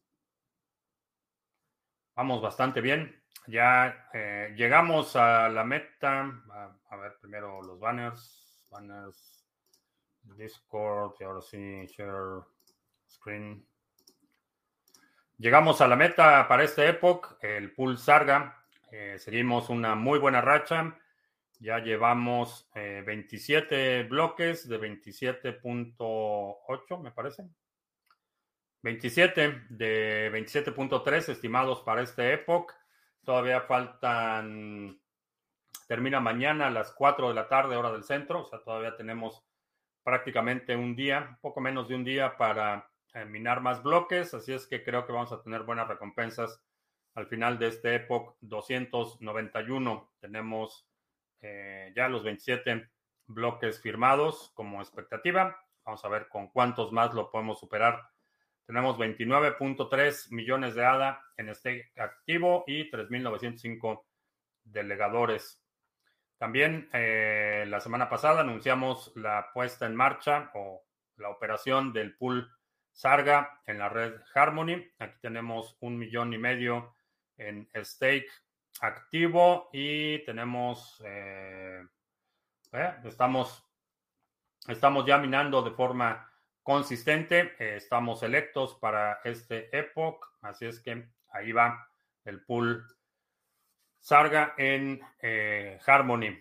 vamos bastante bien. Ya eh, llegamos a la meta. A, a ver, primero los banners. Banners. Discord. Y ahora sí, share screen. Llegamos a la meta para esta época, el pool Sarga. Eh, seguimos una muy buena racha. Ya llevamos eh, veintisiete bloques de veintisiete punto ocho, me parece. veintisiete de veintisiete punto tres estimados para esta época. Todavía faltan, termina mañana a las cuatro de la tarde, hora del centro. O sea, todavía tenemos prácticamente un día, poco menos de un día para eh, minar más bloques, así es que creo que vamos a tener buenas recompensas al final de este Epoch doscientos noventa y uno. Tenemos eh, ya los veintisiete bloques firmados como expectativa. Vamos a ver con cuántos más lo podemos superar. Tenemos veintinueve punto tres millones de A D A en este activo y tres mil novecientos cinco delegadores. También eh, la semana pasada anunciamos la puesta en marcha o la operación del pool Sarga en la red Harmony. Aquí tenemos un millón y medio en stake activo y tenemos, eh, eh, estamos, estamos ya minando de forma consistente. Eh, estamos electos para este Epoch, así es que ahí va el pool Sarga en eh, Harmony.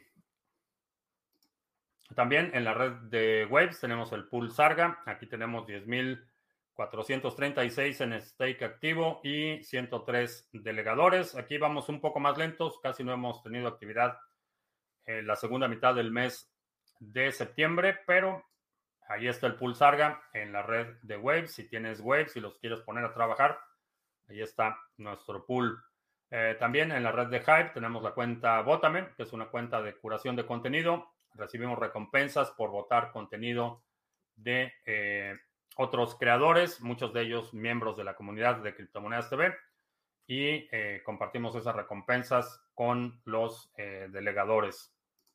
También en la red de Waves tenemos el pool Sarga. Aquí tenemos diez mil cuatrocientos treinta y seis en stake activo y ciento tres delegadores. Aquí vamos un poco más lentos, casi no hemos tenido actividad en la segunda mitad del mes de septiembre, pero ahí está el pool Sarga en la red de Waves. Si tienes Waves y los quieres poner a trabajar, ahí está nuestro pool. Eh, también en la red de Hype tenemos la cuenta Vótame, que es una cuenta de curación de contenido. Recibimos recompensas por votar contenido de eh, otros creadores, muchos de ellos miembros de la comunidad de Criptomonedas T V, y eh, compartimos esas recompensas con los eh, delegadores.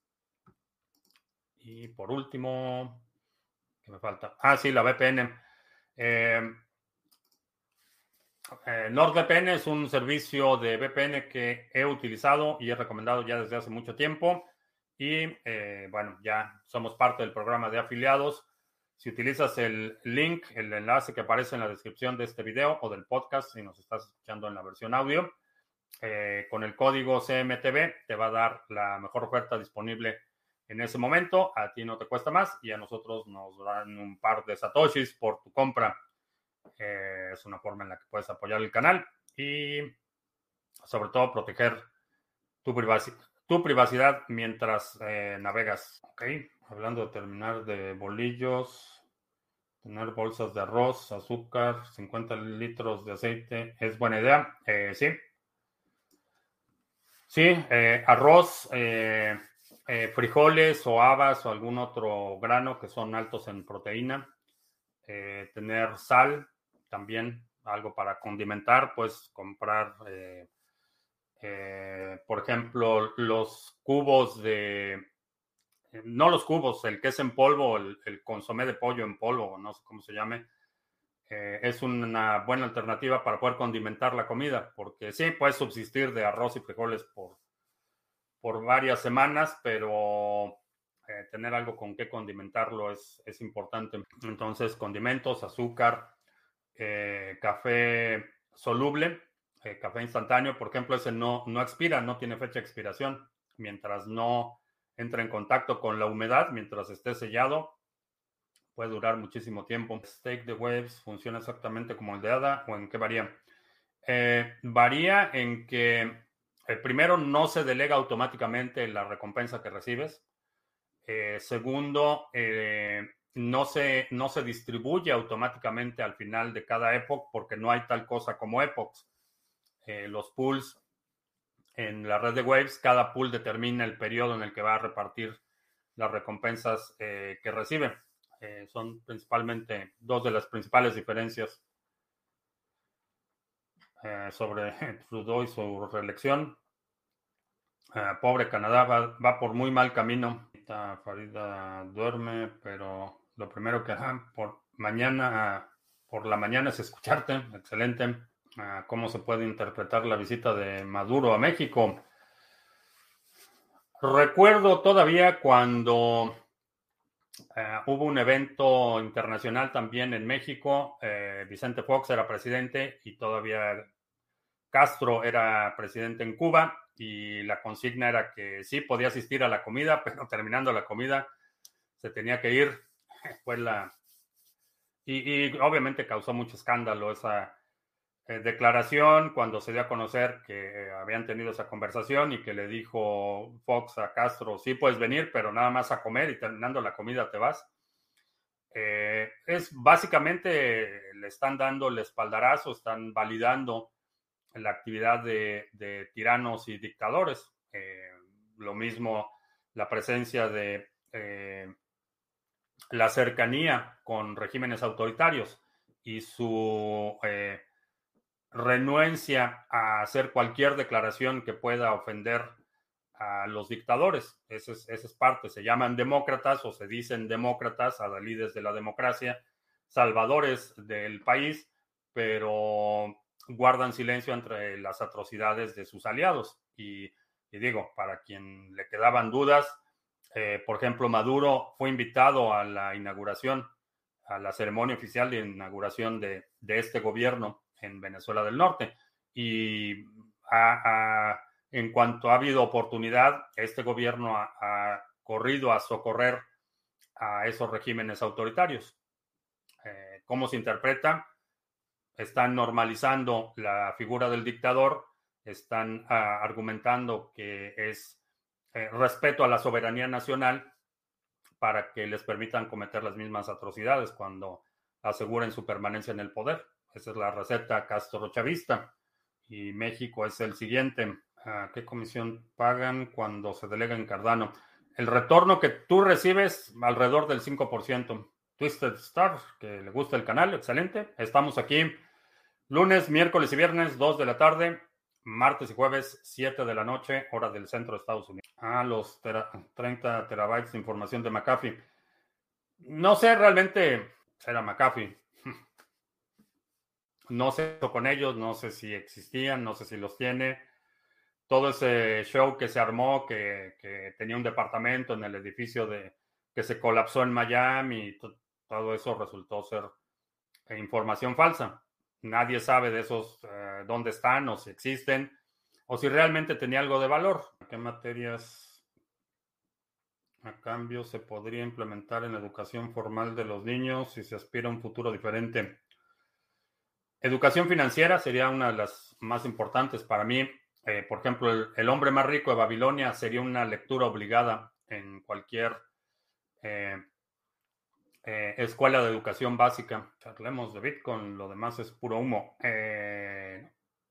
Y por último, ¿qué me falta? Ah, sí, la V P N. Eh, Eh, NordVPN es un servicio de V P N que he utilizado y he recomendado ya desde hace mucho tiempo. Y eh, bueno, ya somos parte del programa de afiliados. Si utilizas el link, el enlace que aparece en la descripción de este video o del podcast, si nos estás escuchando en la versión audio, eh, con el código C M T V te va a dar la mejor oferta disponible en ese momento. A ti no te cuesta más y a nosotros nos dan un par de satoshis por tu compra. Eh, es una forma en la que puedes apoyar el canal y sobre todo proteger tu, privaci tu privacidad mientras eh, navegas. Ok, hablando de terminar de bolillos, tener bolsas de arroz, azúcar, cincuenta litros de aceite, ¿es buena idea? Eh, sí. Sí, eh, arroz, eh, eh, frijoles o habas o algún otro grano que son altos en proteína. Eh, tener sal también, algo para condimentar, pues comprar, eh, eh, por ejemplo, los cubos de, eh, no los cubos, el que es en polvo, el, el consomé de pollo en polvo, no sé cómo se llame, eh, es una buena alternativa para poder condimentar la comida, porque sí, puedes subsistir de arroz y frijoles por, por varias semanas, pero eh, tener algo con qué condimentarlo es, es importante. Entonces, condimentos, azúcar, eh, café soluble, eh, café instantáneo, por ejemplo, ese no, no expira, no tiene fecha de expiración. Mientras no entre en contacto con la humedad, mientras esté sellado, puede durar muchísimo tiempo. Stake the Waves funciona exactamente como el de ADA o en qué varía. Eh, varía en que eh, primero no se delega automáticamente la recompensa que recibes. Eh, segundo, eh, no se, no se distribuye automáticamente al final de cada epoch porque no hay tal cosa como epochs. Eh, los pools en la red de Waves, cada pool determina el periodo en el que va a repartir las recompensas eh, que recibe. Eh, son principalmente dos de las principales diferencias eh, sobre Trudeau y su reelección. Uh, pobre Canadá, va, va, por muy mal camino. Farida duerme, pero lo primero que ajá, por mañana, por la mañana es escucharte. Excelente. Uh, ¿Cómo se puede interpretar la visita de Maduro a México? Recuerdo todavía cuando uh, hubo un evento internacional también en México. Uh, Vicente Fox era presidente y todavía Castro era presidente en Cuba y la consigna era que sí podía asistir a la comida, pero terminando la comida se tenía que ir. Fue la... Y, y obviamente causó mucho escándalo esa eh, declaración cuando se dio a conocer que eh, habían tenido esa conversación y que le dijo Fox a Castro, sí puedes venir, pero nada más a comer y terminando la comida te vas. Eh, es básicamente le están dando el espaldarazo, están validando la actividad de, de tiranos y dictadores. Eh, lo mismo la presencia de eh, la cercanía con regímenes autoritarios y su eh, renuencia a hacer cualquier declaración que pueda ofender a los dictadores. Esa es, esa es parte. Se llaman demócratas o se dicen demócratas, adalides de la democracia, salvadores del país, pero guardan silencio entre las atrocidades de sus aliados. Y, y digo, para quien le quedaban dudas, eh, por ejemplo, Maduro fue invitado a la inauguración, a la ceremonia oficial de inauguración de, de este gobierno en Venezuela del Norte. Y a, a, en cuanto ha habido oportunidad, este gobierno ha, ha corrido a socorrer a esos regímenes autoritarios. Eh, ¿Cómo se interpreta? Están normalizando la figura del dictador, están uh, argumentando que es eh, respeto a la soberanía nacional para que les permitan cometer las mismas atrocidades cuando aseguren su permanencia en el poder. Esa es la receta castro-chavista. Y México es el siguiente. ¿A qué comisión pagan cuando se delega en Cardano? El retorno que tú recibes, alrededor del cinco por ciento. Twisted Star, que le gusta el canal, excelente. Estamos aquí lunes, miércoles y viernes, dos de la tarde. Martes y jueves, siete de la noche, hora del centro de Estados Unidos. Ah, los tera treinta terabytes de información de McAfee. No sé realmente, era McAfee. No sé con ellos, no sé si existían, no sé si los tiene. Todo ese show que se armó, que, que tenía un departamento en el edificio de que se colapsó en Miami, todo eso resultó ser eh, información falsa. Nadie sabe de esos eh, dónde están o si existen o si realmente tenía algo de valor. ¿Qué materias a cambio se podría implementar en la educación formal de los niños si se aspira a un futuro diferente? Educación financiera sería una de las más importantes para mí. Eh, por ejemplo, el, el, hombre más rico de Babilonia sería una lectura obligada en cualquier eh, eh, escuela de educación básica. Charlemos de Bitcoin, lo demás es puro humo. Eh,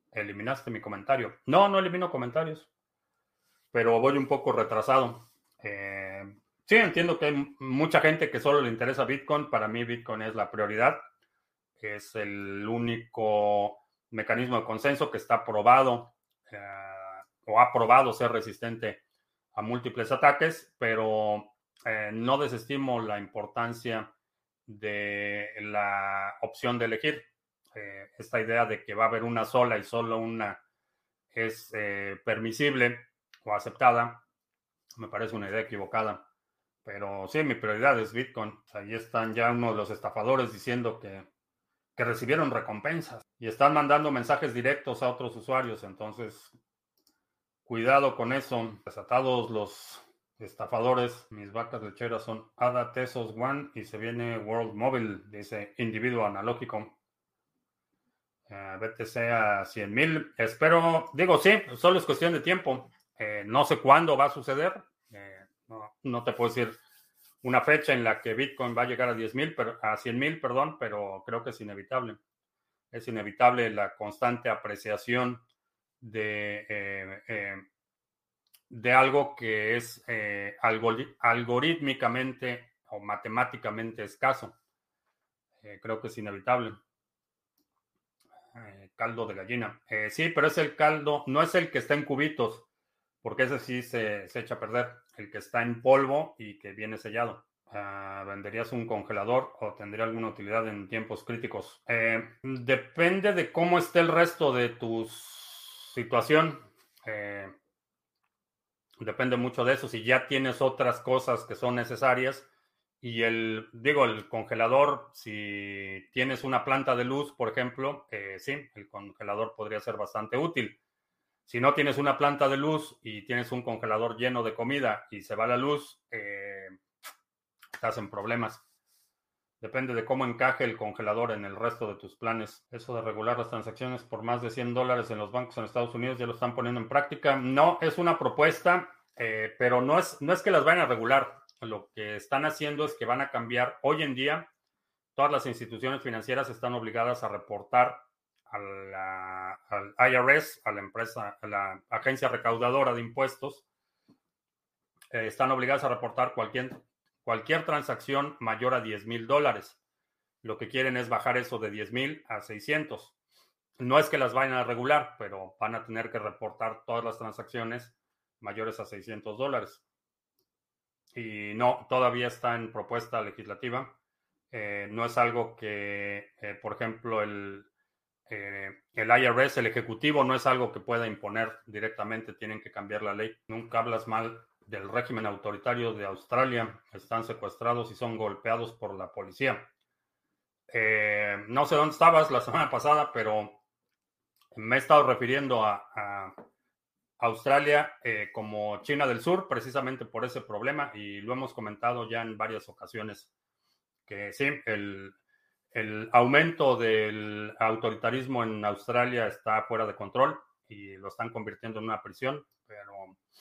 Eliminaste mi comentario. No, no elimino comentarios, pero voy un poco retrasado. Eh, sí, entiendo que hay mucha gente que solo le interesa Bitcoin. Para mí Bitcoin es la prioridad. Es el único mecanismo de consenso que está probado eh, o ha probado ser resistente a múltiples ataques, pero eh, no desestimo la importancia de la opción de elegir. Eh, esta idea de que va a haber una sola y solo una es eh, permisible o aceptada, me parece una idea equivocada. Pero sí, mi prioridad es Bitcoin. Ahí están ya uno de los estafadores diciendo que, que recibieron recompensas y están mandando mensajes directos a otros usuarios. Entonces, cuidado con eso. Desatados los estafadores. Mis vacas lecheras son Ada Tesos One y se viene World Mobile, dice individuo analógico. Uh, B T C a cien mil. Espero, digo, sí, solo es cuestión de tiempo. Eh, no sé cuándo va a suceder. Eh, no, no te puedo decir una fecha en la que Bitcoin va a llegar a diez mil, pero, a cien mil, perdón, pero creo que es inevitable. Es inevitable la constante apreciación de, eh, eh, de algo que es eh, algorítmicamente o matemáticamente escaso. Eh, creo que es inevitable. Eh, caldo de gallina. Eh, sí, pero es el caldo, no es el que está en cubitos, porque ese sí se, se echa a perder. El que está en polvo y que viene sellado. Uh, ¿Venderías un congelador o tendría alguna utilidad en tiempos críticos? Eh, depende de cómo esté el resto de tu situación. Eh, depende mucho de eso. Si ya tienes otras cosas que son necesarias y el, digo, el congelador, si tienes una planta de luz, por ejemplo, eh, sí, el congelador podría ser bastante útil. Si no tienes una planta de luz y tienes un congelador lleno de comida y se va la luz, eh, estás en problemas. Depende de cómo encaje el congelador en el resto de tus planes. Eso de regular las transacciones por más de cien dólares en los bancos en Estados Unidos ya lo están poniendo en práctica. No, es una propuesta, eh, pero no es, no es que las vayan a regular. Lo que están haciendo es que van a cambiar. Hoy en día, todas las instituciones financieras están obligadas a reportar a la, al I R S, a la empresa, a la agencia recaudadora de impuestos. Eh, están obligadas a reportar cualquier cualquier transacción mayor a diez mil dólares. Lo que quieren es bajar eso de diez mil a seiscientos. No es que las vayan a regular, pero van a tener que reportar todas las transacciones mayores a seiscientos dólares. Y no, todavía está en propuesta legislativa. Eh, no es algo que, eh, por ejemplo, el, eh, el I R S, el ejecutivo, no es algo que pueda imponer directamente. Tienen que cambiar la ley. Nunca hablas mal del régimen autoritario de Australia. Están secuestrados y son golpeados por la policía. Eh, no sé dónde estabas la semana pasada, pero me he estado refiriendo a, a Australia eh, como China del Sur, precisamente por ese problema, y lo hemos comentado ya en varias ocasiones, que sí, el, el aumento del autoritarismo en Australia está fuera de control y lo están convirtiendo en una prisión, pero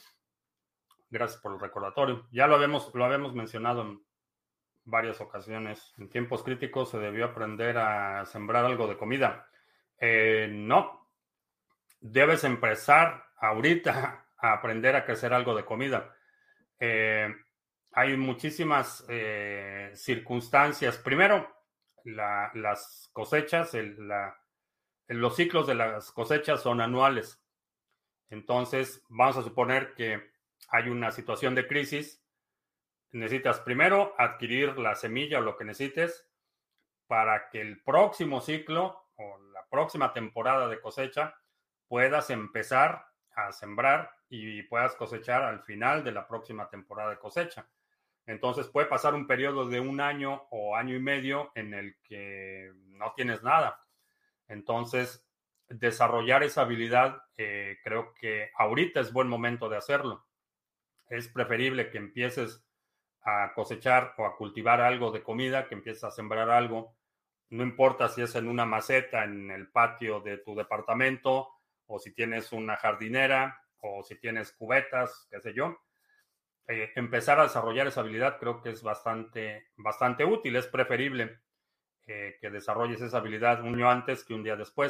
gracias por el recordatorio. Ya lo habíamos, lo habíamos mencionado en varias ocasiones. En tiempos críticos se debió aprender a sembrar algo de comida. Eh, no, debes empezar ahorita a aprender a crecer algo de comida. Eh, hay muchísimas eh, circunstancias. Primero, la, las cosechas, el, la, los ciclos de las cosechas son anuales. Entonces, vamos a suponer que hay una situación de crisis. Necesitas primero adquirir la semilla o lo que necesites para que el próximo ciclo o la próxima temporada de cosecha puedas empezar a sembrar y puedas cosechar al final de la próxima temporada de cosecha. Entonces puede pasar un periodo de un año o año y medio en el que no tienes nada. Entonces, desarrollar esa habilidad, eh, creo que ahorita es buen momento de hacerlo. Es preferible que empieces a cosechar o a cultivar algo de comida, que empieces a sembrar algo. No importa si es en una maceta en el patio de tu departamento, o si tienes una jardinera, o si tienes cubetas, qué sé yo. Eh, empezar a desarrollar esa habilidad creo que es bastante, bastante útil. Es preferible eh, que desarrolles esa habilidad un año antes que un día después.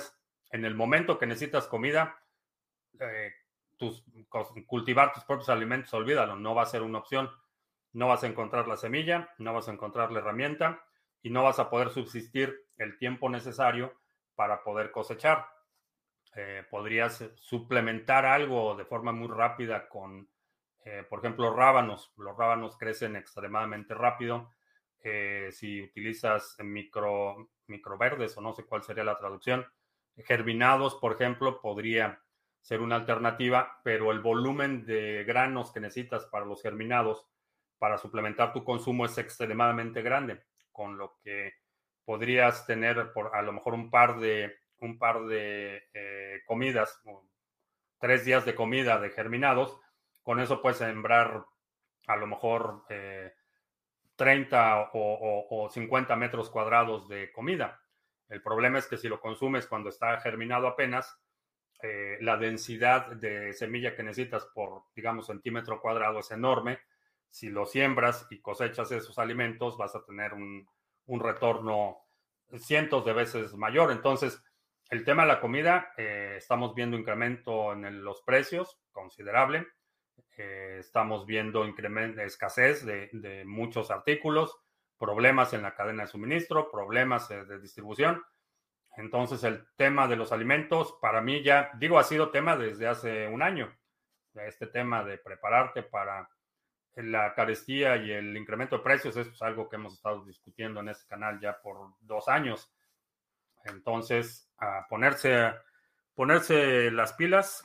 en el momento que necesitas comida, eh, tus, cultivar tus propios alimentos, olvídalo, no va a ser una opción. No vas a encontrar la semilla, no vas a encontrar la herramienta y no vas a poder subsistir el tiempo necesario para poder cosechar. Eh, podrías suplementar algo de forma muy rápida con, eh, por ejemplo, rábanos. Los rábanos crecen extremadamente rápido. Eh, si utilizas micro, microverdes o no sé cuál sería la traducción, germinados, por ejemplo, podría ser una alternativa, pero el volumen de granos que necesitas para los germinados para suplementar tu consumo es extremadamente grande, con lo que podrías tener por a lo mejor un par de un par de eh, comidas, tres días de comida de germinados. Con eso puedes sembrar a lo mejor eh, treinta o, o, o cincuenta metros cuadrados de comida. El problema es que si lo consumes cuando está germinado apenas, eh, la densidad de semilla que necesitas por, digamos, centímetro cuadrado es enorme. Si lo siembras y cosechas esos alimentos, vas a tener un, un retorno cientos de veces mayor. Entonces, el tema de la comida, eh, estamos viendo incremento en el, los precios considerable. Eh, estamos viendo incremento, escasez de, de muchos artículos, problemas en la cadena de suministro, problemas eh, de distribución. Entonces, el tema de los alimentos, para mí ya, digo, ha sido tema desde hace un año. Este tema de prepararte para la carestía y el incremento de precios, esto es algo que hemos estado discutiendo en este canal ya por dos años. Entonces, a ponerse, ponerse las pilas.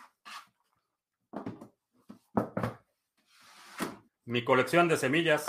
Mi colección de semillas.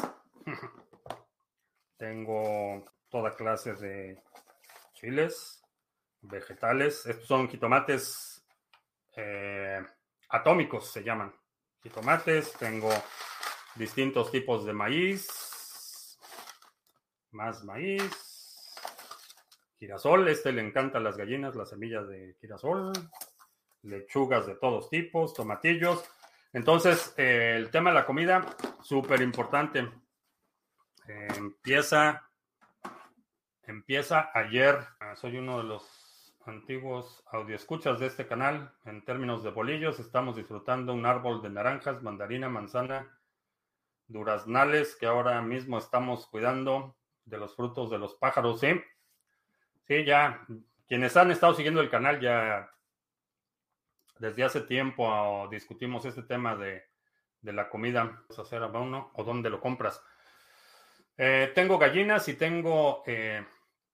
Tengo toda clase de chiles, vegetales. Estos son jitomates eh, atómicos, se llaman. Jitomates. Tengo distintos tipos de maíz. Más maíz. Girasol. Este le encanta a las gallinas, las semillas de girasol. Lechugas de todos tipos. Tomatillos. Entonces, eh, el tema de la comida, súper importante. Eh, empieza, empieza ayer. Ah, soy uno de los antiguos audioescuchas de este canal. En términos de bolillos, estamos disfrutando un árbol de naranjas, mandarina, manzana, duraznales, que ahora mismo estamos cuidando de los frutos de los pájaros. Sí, sí, ya. Quienes han estado siguiendo el canal ya desde hace tiempo discutimos este tema de, de la comida. ¿Vas a hacer abono o dónde lo compras? Eh, tengo gallinas y tengo, eh,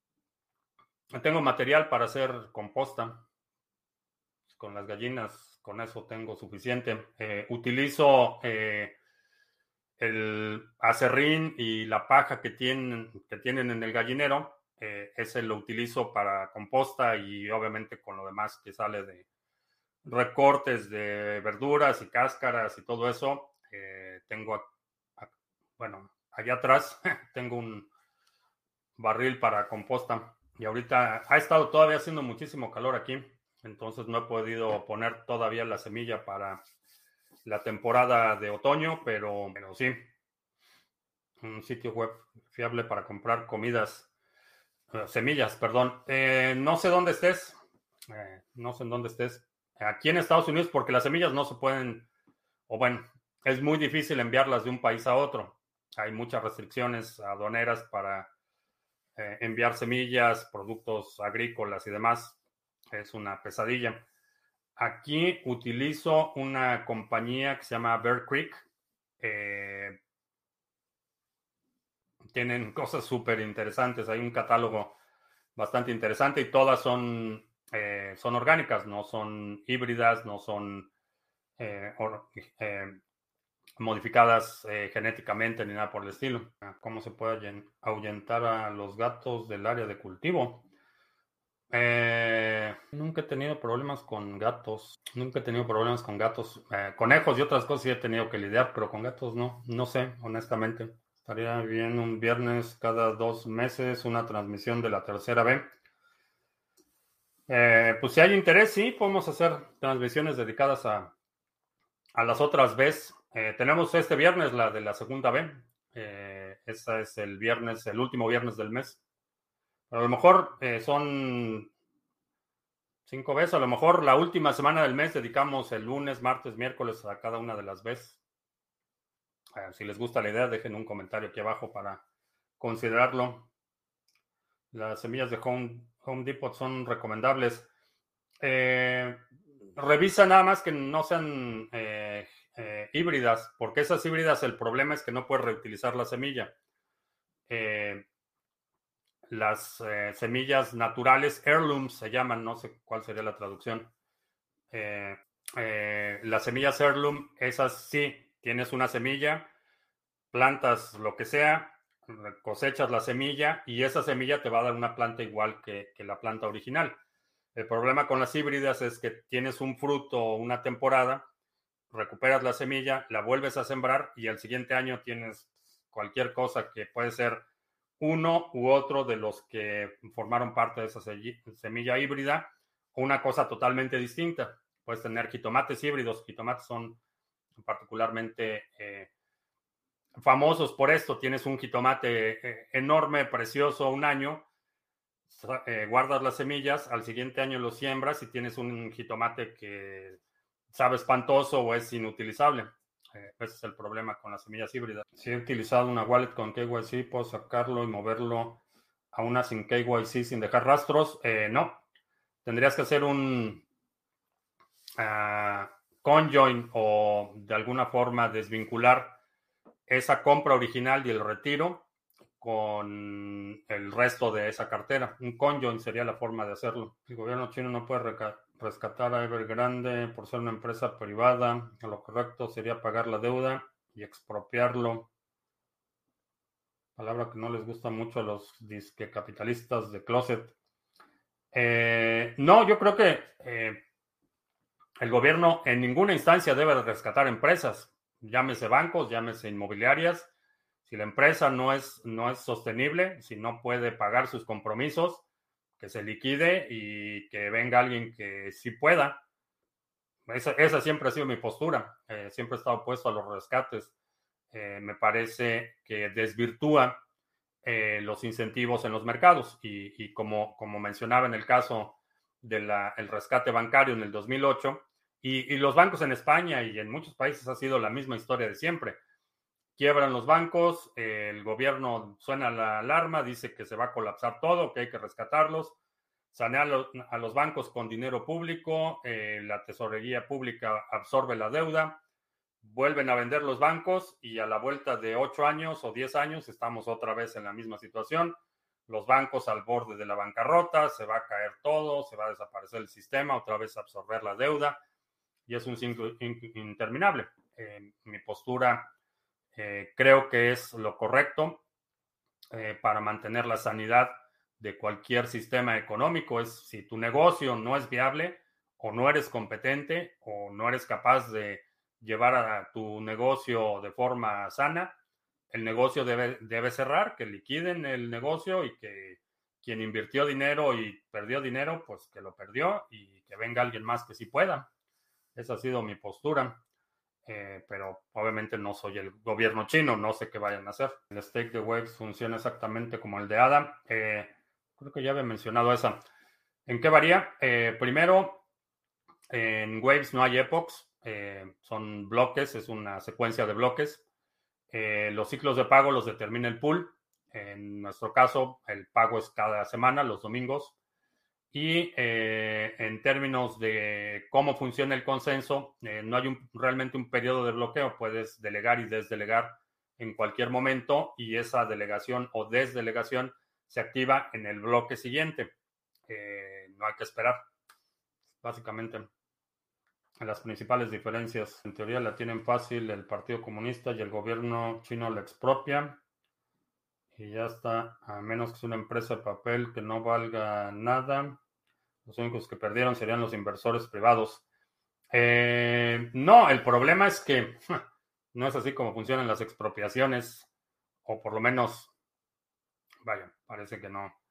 tengo material para hacer composta. Con las gallinas, con eso tengo suficiente. Eh, utilizo eh, el acerrín y la paja que tienen, que tienen en el gallinero. Eh, ese lo utilizo para composta y obviamente con lo demás que sale de recortes de verduras y cáscaras y todo eso. Eh, tengo, a, a, bueno, allá atrás tengo un barril para composta y ahorita ha estado todavía haciendo muchísimo calor aquí, entonces no he podido poner todavía la semilla para la temporada de otoño, pero, pero sí, un sitio web fiable para comprar comidas, uh, semillas, perdón. Eh, no sé dónde estés, eh, no sé en dónde estés. Aquí en Estados Unidos, porque las semillas no se pueden, o bueno, es muy difícil enviarlas de un país a otro. Hay muchas restricciones aduaneras para eh, enviar semillas, productos agrícolas y demás. Es una pesadilla. Aquí utilizo una compañía que se llama Bear Creek. Eh, tienen cosas súper interesantes. Hay un catálogo bastante interesante y todas son Eh, son orgánicas, no son híbridas, no son eh, or, eh, modificadas eh, genéticamente ni nada por el estilo. ¿Cómo se puede ahuyentar a los gatos del área de cultivo? Eh, nunca he tenido problemas con gatos. Nunca he tenido problemas con gatos. Eh, conejos y otras cosas sí he tenido que lidiar, pero con gatos no. No sé, honestamente. Estaría bien un viernes cada dos meses una transmisión de la tercera B. Eh, pues si hay interés, sí, podemos hacer transmisiones dedicadas a, a las otras Bs. Eh, tenemos este viernes la de la segunda B. Eh, esa es el viernes, el último viernes del mes. Pero a lo mejor eh, son Cinco veces, a lo mejor la última semana del mes dedicamos el lunes, martes, miércoles a cada una de las veces. Eh, si les gusta la idea, dejen un comentario aquí abajo para considerarlo. Las semillas de Home, Home Depot son recomendables. Eh, revisa nada más que no sean eh, eh, híbridas, porque esas híbridas el problema es que no puedes reutilizar la semilla. Eh, las eh, semillas naturales, heirlooms se llaman, no sé cuál sería la traducción. Eh, eh, las semillas heirloom, esas sí, tienes una semilla, plantas lo que sea, cosechas la semilla y esa semilla te va a dar una planta igual que, que la planta original. El problema con las híbridas es que tienes un fruto una temporada, recuperas la semilla, la vuelves a sembrar y al siguiente año tienes cualquier cosa que puede ser uno u otro de los que formaron parte de esa semilla híbrida, o una cosa totalmente distinta. Puedes tener jitomates híbridos. Jitomates son particularmente eh, famosos por esto. Tienes un jitomate eh, enorme, precioso, un año, eh, guardas las semillas, al siguiente año lo siembras y tienes un jitomate que sabe espantoso o es inutilizable. Eh, ese es el problema con las semillas híbridas. Si he utilizado una wallet con K Y C, ¿puedo sacarlo y moverlo a una sin K Y C sin dejar rastros? Eh, no. Tendrías que hacer un uh, conjoin o de alguna forma desvincular esa compra original y el retiro con el resto de esa cartera. Un conjoin sería la forma de hacerlo. El gobierno chino no puede rescatar a Evergrande por ser una empresa privada. Lo correcto sería pagar la deuda y expropiarlo. Palabra que no les gusta mucho a los disque capitalistas de closet. Eh, no, yo creo que eh, el gobierno en ninguna instancia debe rescatar empresas. Llámese bancos, llámese inmobiliarias. Si la empresa no es, no es sostenible, si no puede pagar sus compromisos, que se liquide y que venga alguien que sí pueda. Esa, esa siempre ha sido mi postura. Eh, siempre he estado opuesto a los rescates. Eh, me parece que desvirtúa eh, los incentivos en los mercados. Y, y como, como mencionaba en el caso del rescate bancario en el dos mil ocho, y, y los bancos en España y en muchos países ha sido la misma historia de siempre. Quiebran los bancos, eh, el gobierno suena la alarma, dice que se va a colapsar todo, que hay que rescatarlos, sanea lo, a los bancos con dinero público, eh, la tesorería pública absorbe la deuda, vuelven a vender los bancos y a la vuelta de ocho años o diez años estamos otra vez en la misma situación. Los bancos al borde de la bancarrota, se va a caer todo, se va a desaparecer el sistema, otra vez absorber la deuda y es un ciclo interminable. Eh, mi postura eh, creo que es lo correcto eh, para mantener la sanidad de cualquier sistema económico. Es si tu negocio no es viable o no eres competente o no eres capaz de llevar a tu negocio de forma sana, el negocio debe, debe cerrar, que liquiden el negocio y que quien invirtió dinero y perdió dinero, pues que lo perdió y que venga alguien más que sí pueda. Esa ha sido mi postura. Eh, pero obviamente no soy el gobierno chino, no sé qué vayan a hacer. El stake de Waves funciona exactamente como el de A D A. Eh, creo que ya había mencionado esa. ¿En qué varía? Eh, primero, en Waves no hay epochs, eh, son bloques, es una secuencia de bloques. Eh, los ciclos de pago los determina el pool. En nuestro caso, el pago es cada semana, los domingos. Y eh, en términos de cómo funciona el consenso, eh, no hay un, realmente un periodo de bloqueo. Puedes delegar y desdelegar en cualquier momento y esa delegación o desdelegación se activa en el bloque siguiente. Eh, no hay que esperar. Básicamente, las principales diferencias. En teoría la tienen fácil el Partido Comunista y el gobierno chino la expropia. Y ya está, a menos que sea una empresa de papel que no valga nada. Los únicos que perdieron serían los inversores privados. Eh, no, el problema es que no es así como funcionan las expropiaciones, o por lo menos, vaya, parece que no.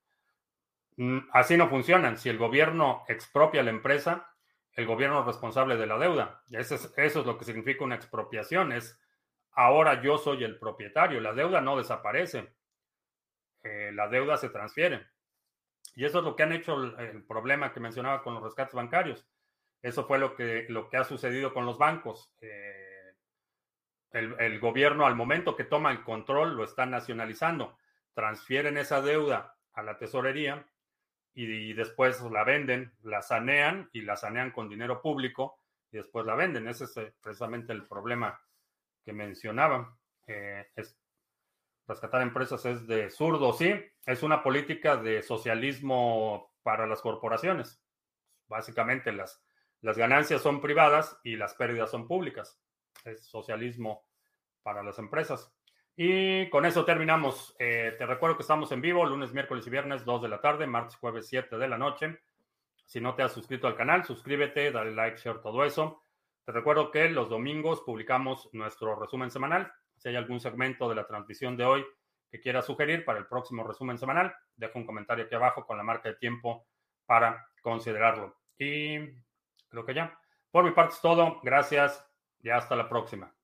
Así no funcionan. Si el gobierno expropia a la empresa, el gobierno es responsable de la deuda. Eso es, eso es lo que significa una expropiación. Es ahora yo soy el propietario. La deuda no desaparece. Eh, la deuda se transfiere. Y eso es lo que han hecho el, el problema que mencionaba con los rescates bancarios. Eso fue lo que, lo que ha sucedido con los bancos. Eh, el, el gobierno, al momento que toma el control, lo está nacionalizando. Transfieren esa deuda a la tesorería y, y después la venden, la sanean y la sanean con dinero público y después la venden. Ese es eh, precisamente el problema que mencionaba. Eh, es, rescatar empresas es de zurdo, sí. Es una política de socialismo para las corporaciones. Básicamente las, las ganancias son privadas y las pérdidas son públicas. Es socialismo para las empresas. Y con eso terminamos. Eh, te recuerdo que estamos en vivo lunes, miércoles y viernes, dos de la tarde, martes, jueves, siete de la noche. Si no te has suscrito al canal, suscríbete, dale like, share, todo eso. Te recuerdo que los domingos publicamos nuestro resumen semanal. Si hay algún segmento de la transmisión de hoy que quieras sugerir para el próximo resumen semanal, deja un comentario aquí abajo con la marca de tiempo para considerarlo. Y creo que ya. Por mi parte es todo. Gracias y hasta la próxima.